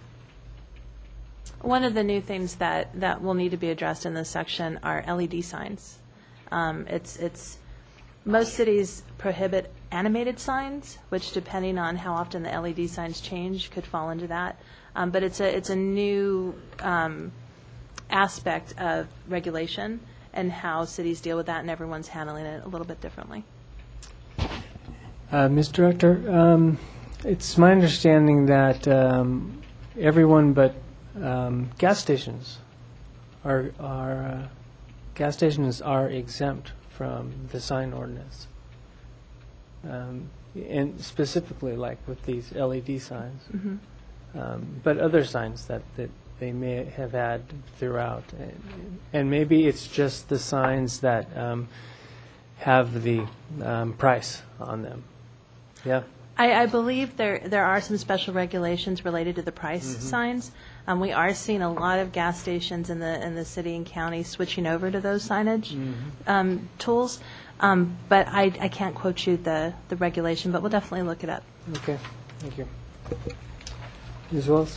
S6: One of the new things that, that will need to be addressed in this section are L E D signs. Um, it's, it's, most cities prohibit animated signs, which depending on how often the L E D signs change could fall into that. Um, but it's a, it's a new um, aspect of regulation and how cities deal with that, and everyone's handling it a little bit differently.
S1: Uh, Miz Director, um, it's my understanding that um, everyone but um, gas stations are are uh, gas stations are exempt from the sign ordinance, um, and specifically like with these L E D signs,
S6: Mm-hmm.
S1: um, but other signs that, that they may have had throughout, and, and maybe it's just the signs that um, have the um, price on them. Yeah.
S6: I, I believe there there are some special regulations related to the price signs. Um, we are seeing a lot of gas stations in the in the city and county switching over to those signage um, tools. Um, but I, I can't quote you the, the regulation, but we'll definitely look it up.
S1: Okay. Thank you. Miz Wells?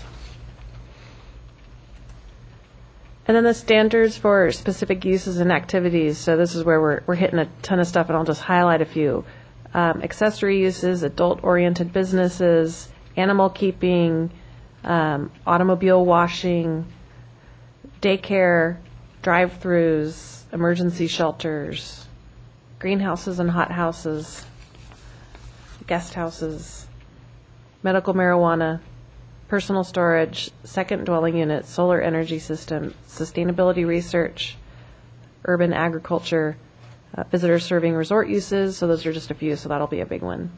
S5: And then the standards for specific uses and activities. So this is where we're, we're hitting a ton of stuff, and I'll just highlight a few. Um, accessory uses, adult-oriented businesses, animal keeping, um, automobile washing, daycare, drive-throughs, emergency shelters, greenhouses and hothouses, guest houses, medical marijuana, personal storage, second dwelling units, solar energy system, sustainability research, urban agriculture, uh, visitor serving resort uses. So those are just a few, so that'll be a big one.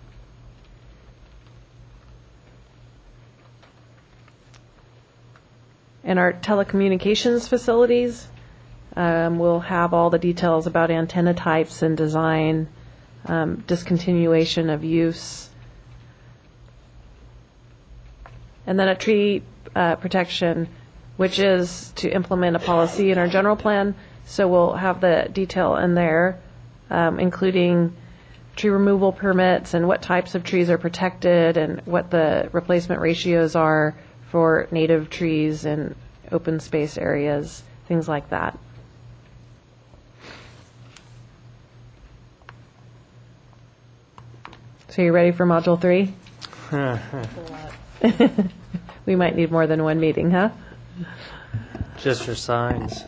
S5: And our telecommunications facilities, um, we'll have all the details about antenna types and design, um, discontinuation of use. And then a tree uh, protection, which is to implement a policy in our general plan. So we'll have the detail in there, um, including tree removal permits and what types of trees are protected and what the replacement ratios are for native trees and open space areas, things like that. So you ready for Module three? We might need more than one meeting, huh?
S1: Just for signs.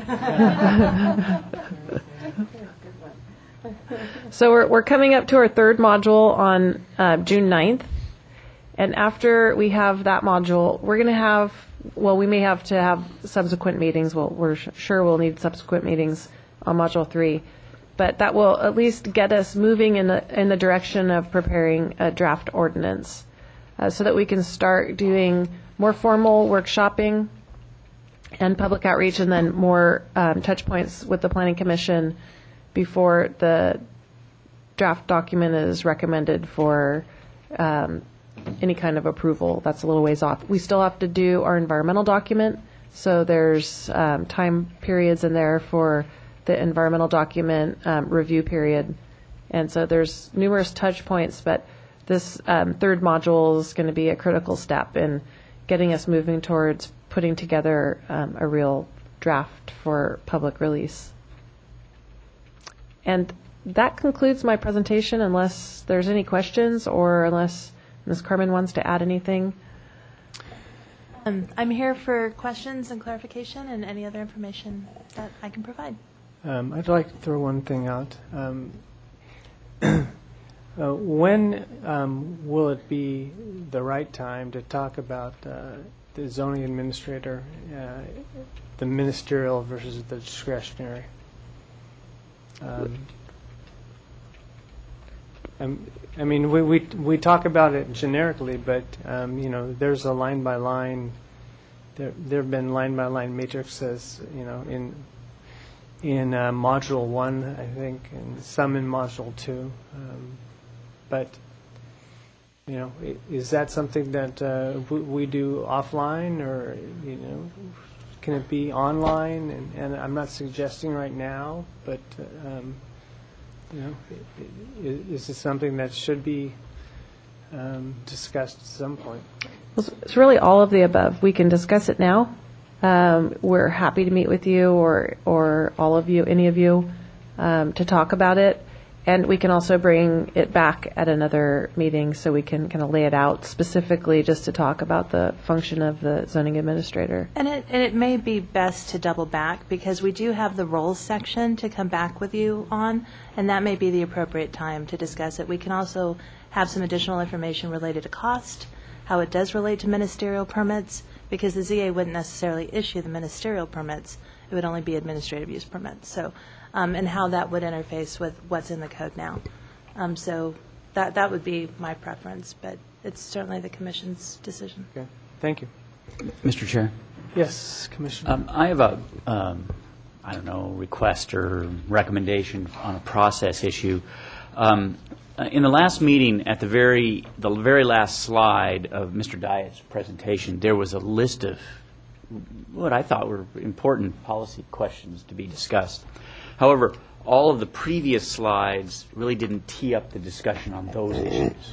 S5: So we're, we're coming up to our third module on uh, June ninth. And after we have that module, we're going to have, well, we may have to have subsequent meetings. Well, we're sh- sure we'll need subsequent meetings on Module three. But that will at least get us moving in the, in the direction of preparing a draft ordinance uh, so that we can start doing more formal workshopping and public outreach, and then more um, touch points with the Planning Commission before the draft document is recommended for um, any kind of approval. That's a little ways off. We still have to do our environmental document, so there's um, time periods in there for the environmental document um, review period. And so there's numerous touch points, but this um, third module is going to be a critical step in getting us moving towards putting together um, a real draft for public release. And that concludes my presentation, unless there's any questions or unless Miz Carmen wants to add anything.
S6: Um, I'm here for questions and clarification and any other information that I can provide.
S1: Um, I'd like to throw one thing out. Um, uh, when um, will it be the right time to talk about uh, the zoning administrator, uh, the ministerial versus the discretionary? Um, um, I mean, we, we we talk about it generically, but um, you know, there's a line by line. There there have been line by line matrices, you know, in in uh, module one, I think, and some in module two. Um, but you know, i- is that something that uh, we, we do offline, or you know, can it be online? And, and I'm not suggesting right now, but uh, um, you know, i- i- is this something that should be um, discussed at some point?
S5: Well, it's really all of the above. We can discuss it now. Um, we're happy to meet with you, or or all of you, any of you, um, to talk about it. And we can also bring it back at another meeting so we can kind of lay it out specifically just to talk about the function of the zoning administrator.
S6: And it, and it may be best to double back, because we do have the roles section to come back with you on, and that may be the appropriate time to discuss it. We can also have some additional information related to cost, how it does relate to ministerial permits, because the Z A wouldn't necessarily issue the ministerial permits. It would only be administrative use permits. So, um, and how that would interface with what's in the code now. Um, so that that would be my preference, but it's certainly the commission's decision.
S1: Okay, thank you.
S4: Mister Chair?
S1: Yes, Commissioner.
S4: Um, I have a, um, I don't know, request or recommendation on a process issue. Um, uh, in the last meeting, at the very, the very last slide of Mister Diet's presentation, there was a list of what I thought were important policy questions to be discussed. However, all of the previous slides really didn't tee up the discussion on those issues.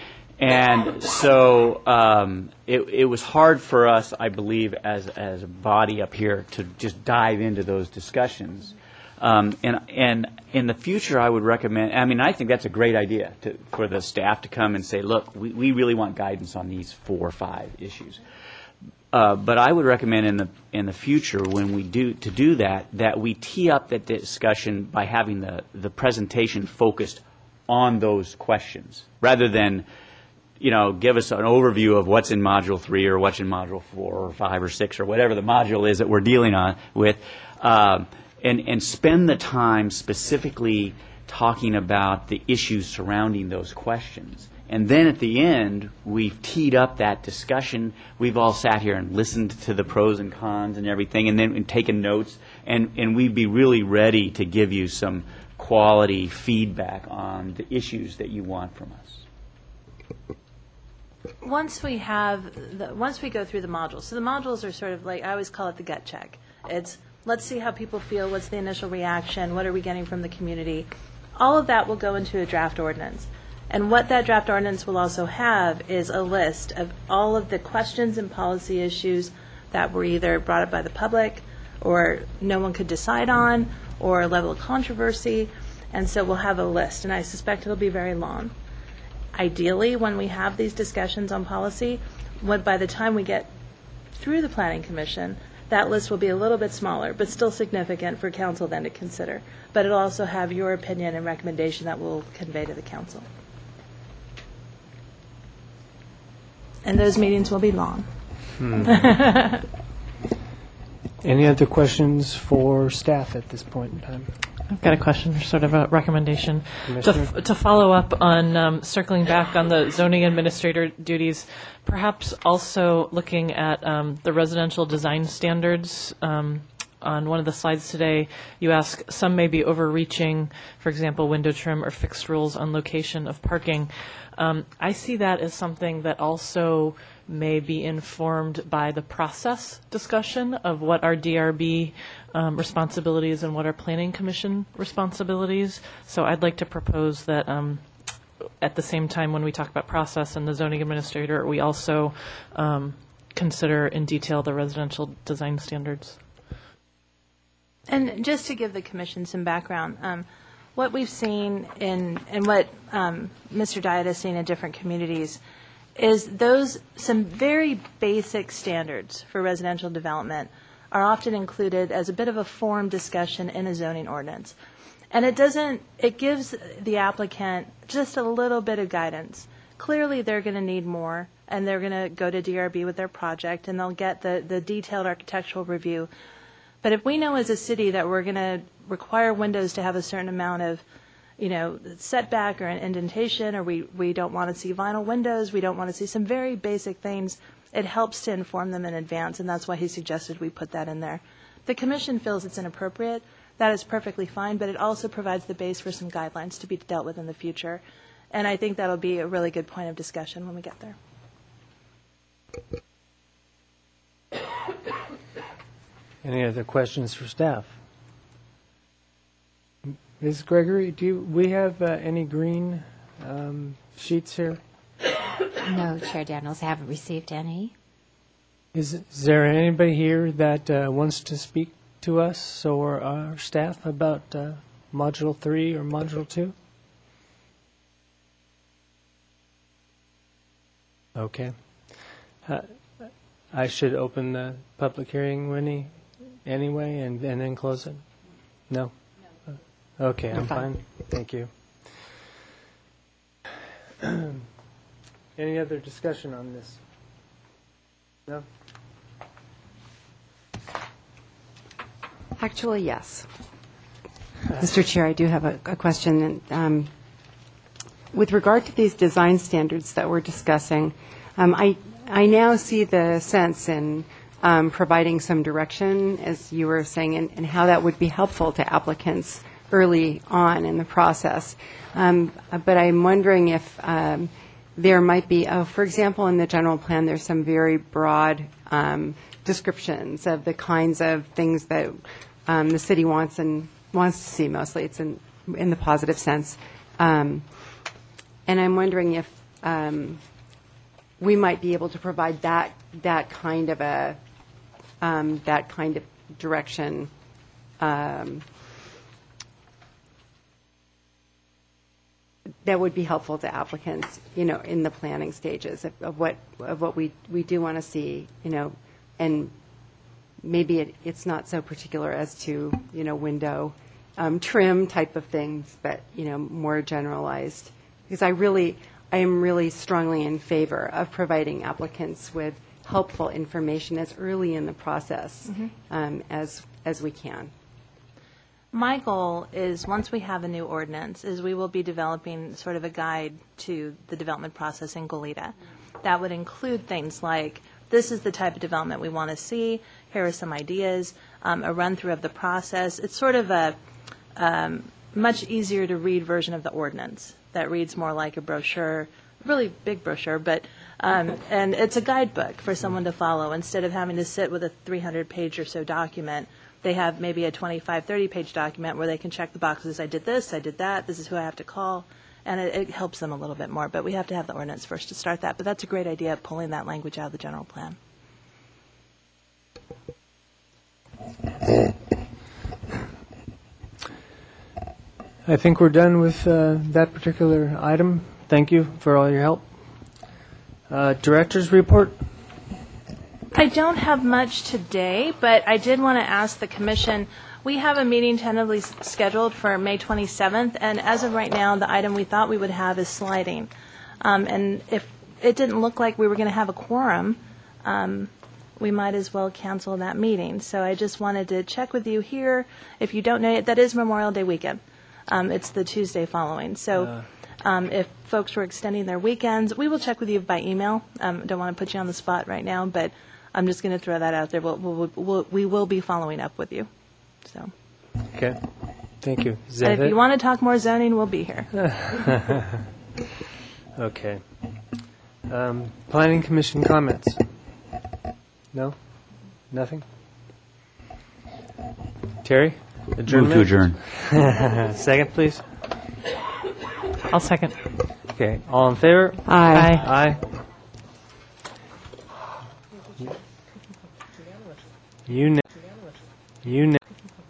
S4: And so um, it, it was hard for us, I believe, as, as a body up here to just dive into those discussions. Um, and, and in the future, I would recommend, I mean, I think that's a great idea to, for the staff to come and say, look, we, we really want guidance on these four or five issues. Uh, but I would recommend in the in the future, when we do to do that, that we tee up that discussion by having the, the presentation focused on those questions, rather than, you know, give us an overview of what's in Module three or what's in Module four or five or six or whatever the module is that we're dealing on with, uh, and and spend the time specifically talking about the issues surrounding those questions. And then at the end, we've teed up that discussion. We've all sat here and listened to the pros and cons and everything, and then and taken notes, and, and we'd be really ready to give you some quality feedback on the issues that you want from us.
S6: Once we have, the, once we go through the modules, so the modules are sort of like, I always call it the gut check. It's, let's see how people feel, what's the initial reaction, what are we getting from the community. All of that will go into a draft ordinance. And what that draft ordinance will also have is a list of all of the questions and policy issues that were either brought up by the public or no one could decide on, or a level of controversy. And so we'll have a list, and I suspect it'll be very long. Ideally, when we have these discussions on policy, when by the time we get through the Planning Commission, that list will be a little bit smaller, but still significant for council then to consider. But it'll also have your opinion and recommendation that we'll convey to the council. And those meetings will be long.
S1: Any other questions for staff at this point in time?
S8: I've got a question, or sort of a recommendation. To,
S1: Commissioner?
S8: f- to follow up on um, circling back on the zoning administrator duties, perhaps also looking at um, the residential design standards um, on one of the slides today, you ask, some may be overreaching, for example, window trim or fixed rules on location of parking. Um, I see that as something that also may be informed by the process discussion of what are D R B um, responsibilities and what are Planning Commission responsibilities. So I'd like to propose that um, at the same time when we talk about process and the zoning administrator, we also um, consider in detail the residential design standards.
S6: And just to give the commission some background, um, what we've seen in, and what um, Mister Diet has seen in different communities is those, some very basic standards for residential development are often included as a bit of a form discussion in a zoning ordinance. And it doesn't, it gives the applicant just a little bit of guidance. Clearly, they're going to need more, and they're going to go to D R B with their project, and they'll get the, the detailed architectural review. But if we know as a city that we're going to require windows to have a certain amount of, you know, setback or an indentation, or we, we don't want to see vinyl windows, we don't want to see some very basic things, it helps to inform them in advance, and that's why he suggested we put that in there. The commission feels it's inappropriate. That is perfectly fine, but it also provides the base for some guidelines to be dealt with in the future. And I think that'll be a really good point of discussion when we get there.
S1: Any other questions for staff? Miz Gregory, do you, we have uh, any green um, sheets here?
S3: No, Chair Daniels, I haven't received any.
S1: Is, is there anybody here that uh, wants to speak to us or our staff about uh, Module three or Module two? Okay. Uh, I should open the public hearing, Winnie, anyway, and, and then close it? No? Okay, I'm fine. Thank you. Any other discussion on this? No?
S9: Actually, yes. Mister Chair, I do have a, a question. And, um, with regard to these design standards that we're discussing, um, I, I now see the sense in um, providing some direction, as you were saying, and, and how that would be helpful to applicants early on in the process. Um, but I'm wondering if um, there might be, oh, for example, in the general plan, there's some very broad um, descriptions of the kinds of things that um, the city wants and wants to see. Mostly, it's in in the positive sense. Um, and I'm wondering if um, we might be able to provide that that kind of a um, that kind of direction. Um, that would be helpful to applicants, you know, in the planning stages of, of what of what we we do want to see, you know, and maybe it, it's not so particular as to, you know, window um, trim type of things, but, you know, more generalized. Because I really, I am really strongly in favor of providing applicants with helpful information as early in the process mm-hmm. um, as as we can.
S6: My goal is, once we have a new ordinance, is we will be developing sort of a guide to the development process in Goleta. That would include things like, this is the type of development we want to see, here are some ideas, um, a run-through of the process. It's sort of a um, much easier to read version of the ordinance that reads more like a brochure, really big brochure, but um, and it's a guidebook for someone to follow. Instead of having to sit with a three hundred page or so document, they have maybe a twenty-five, thirty page document where they can check the boxes. I did this, I did that, this is who I have to call. And it, it helps them a little bit more. But we have to have the ordinance first to start that. But that's a great idea, pulling that language out of the general plan.
S1: I think we're done with uh, that particular item. Thank you for all your help. Uh, director's report.
S6: I don't have much today, but I did want to ask the commission, we have a meeting tentatively scheduled for May twenty-seventh, and as of right now, the item we thought we would have is sliding. Um, and if it didn't look like we were going to have a quorum, um, we might as well cancel that meeting. So I just wanted to check with you here. If you don't know it, that is Memorial Day weekend. Um, it's the Tuesday following. So um, if folks were extending their weekends, we will check with you by email. Um, don't want to put you on the spot right now, but I'm just going to throw that out there. We'll, we'll, we'll, we will be following up with you. So,
S1: Okay, thank you. Is
S6: and
S1: that
S6: if
S1: it?
S6: you want to talk more zoning, we'll be here.
S1: Okay. Um, Planning Commission comments? No? Nothing? Terry?
S4: Move
S1: Adjournment?
S4: to adjourn.
S1: Second, please.
S8: I'll second.
S1: Okay, all in favor?
S5: Aye.
S1: Aye. Unan- Unan-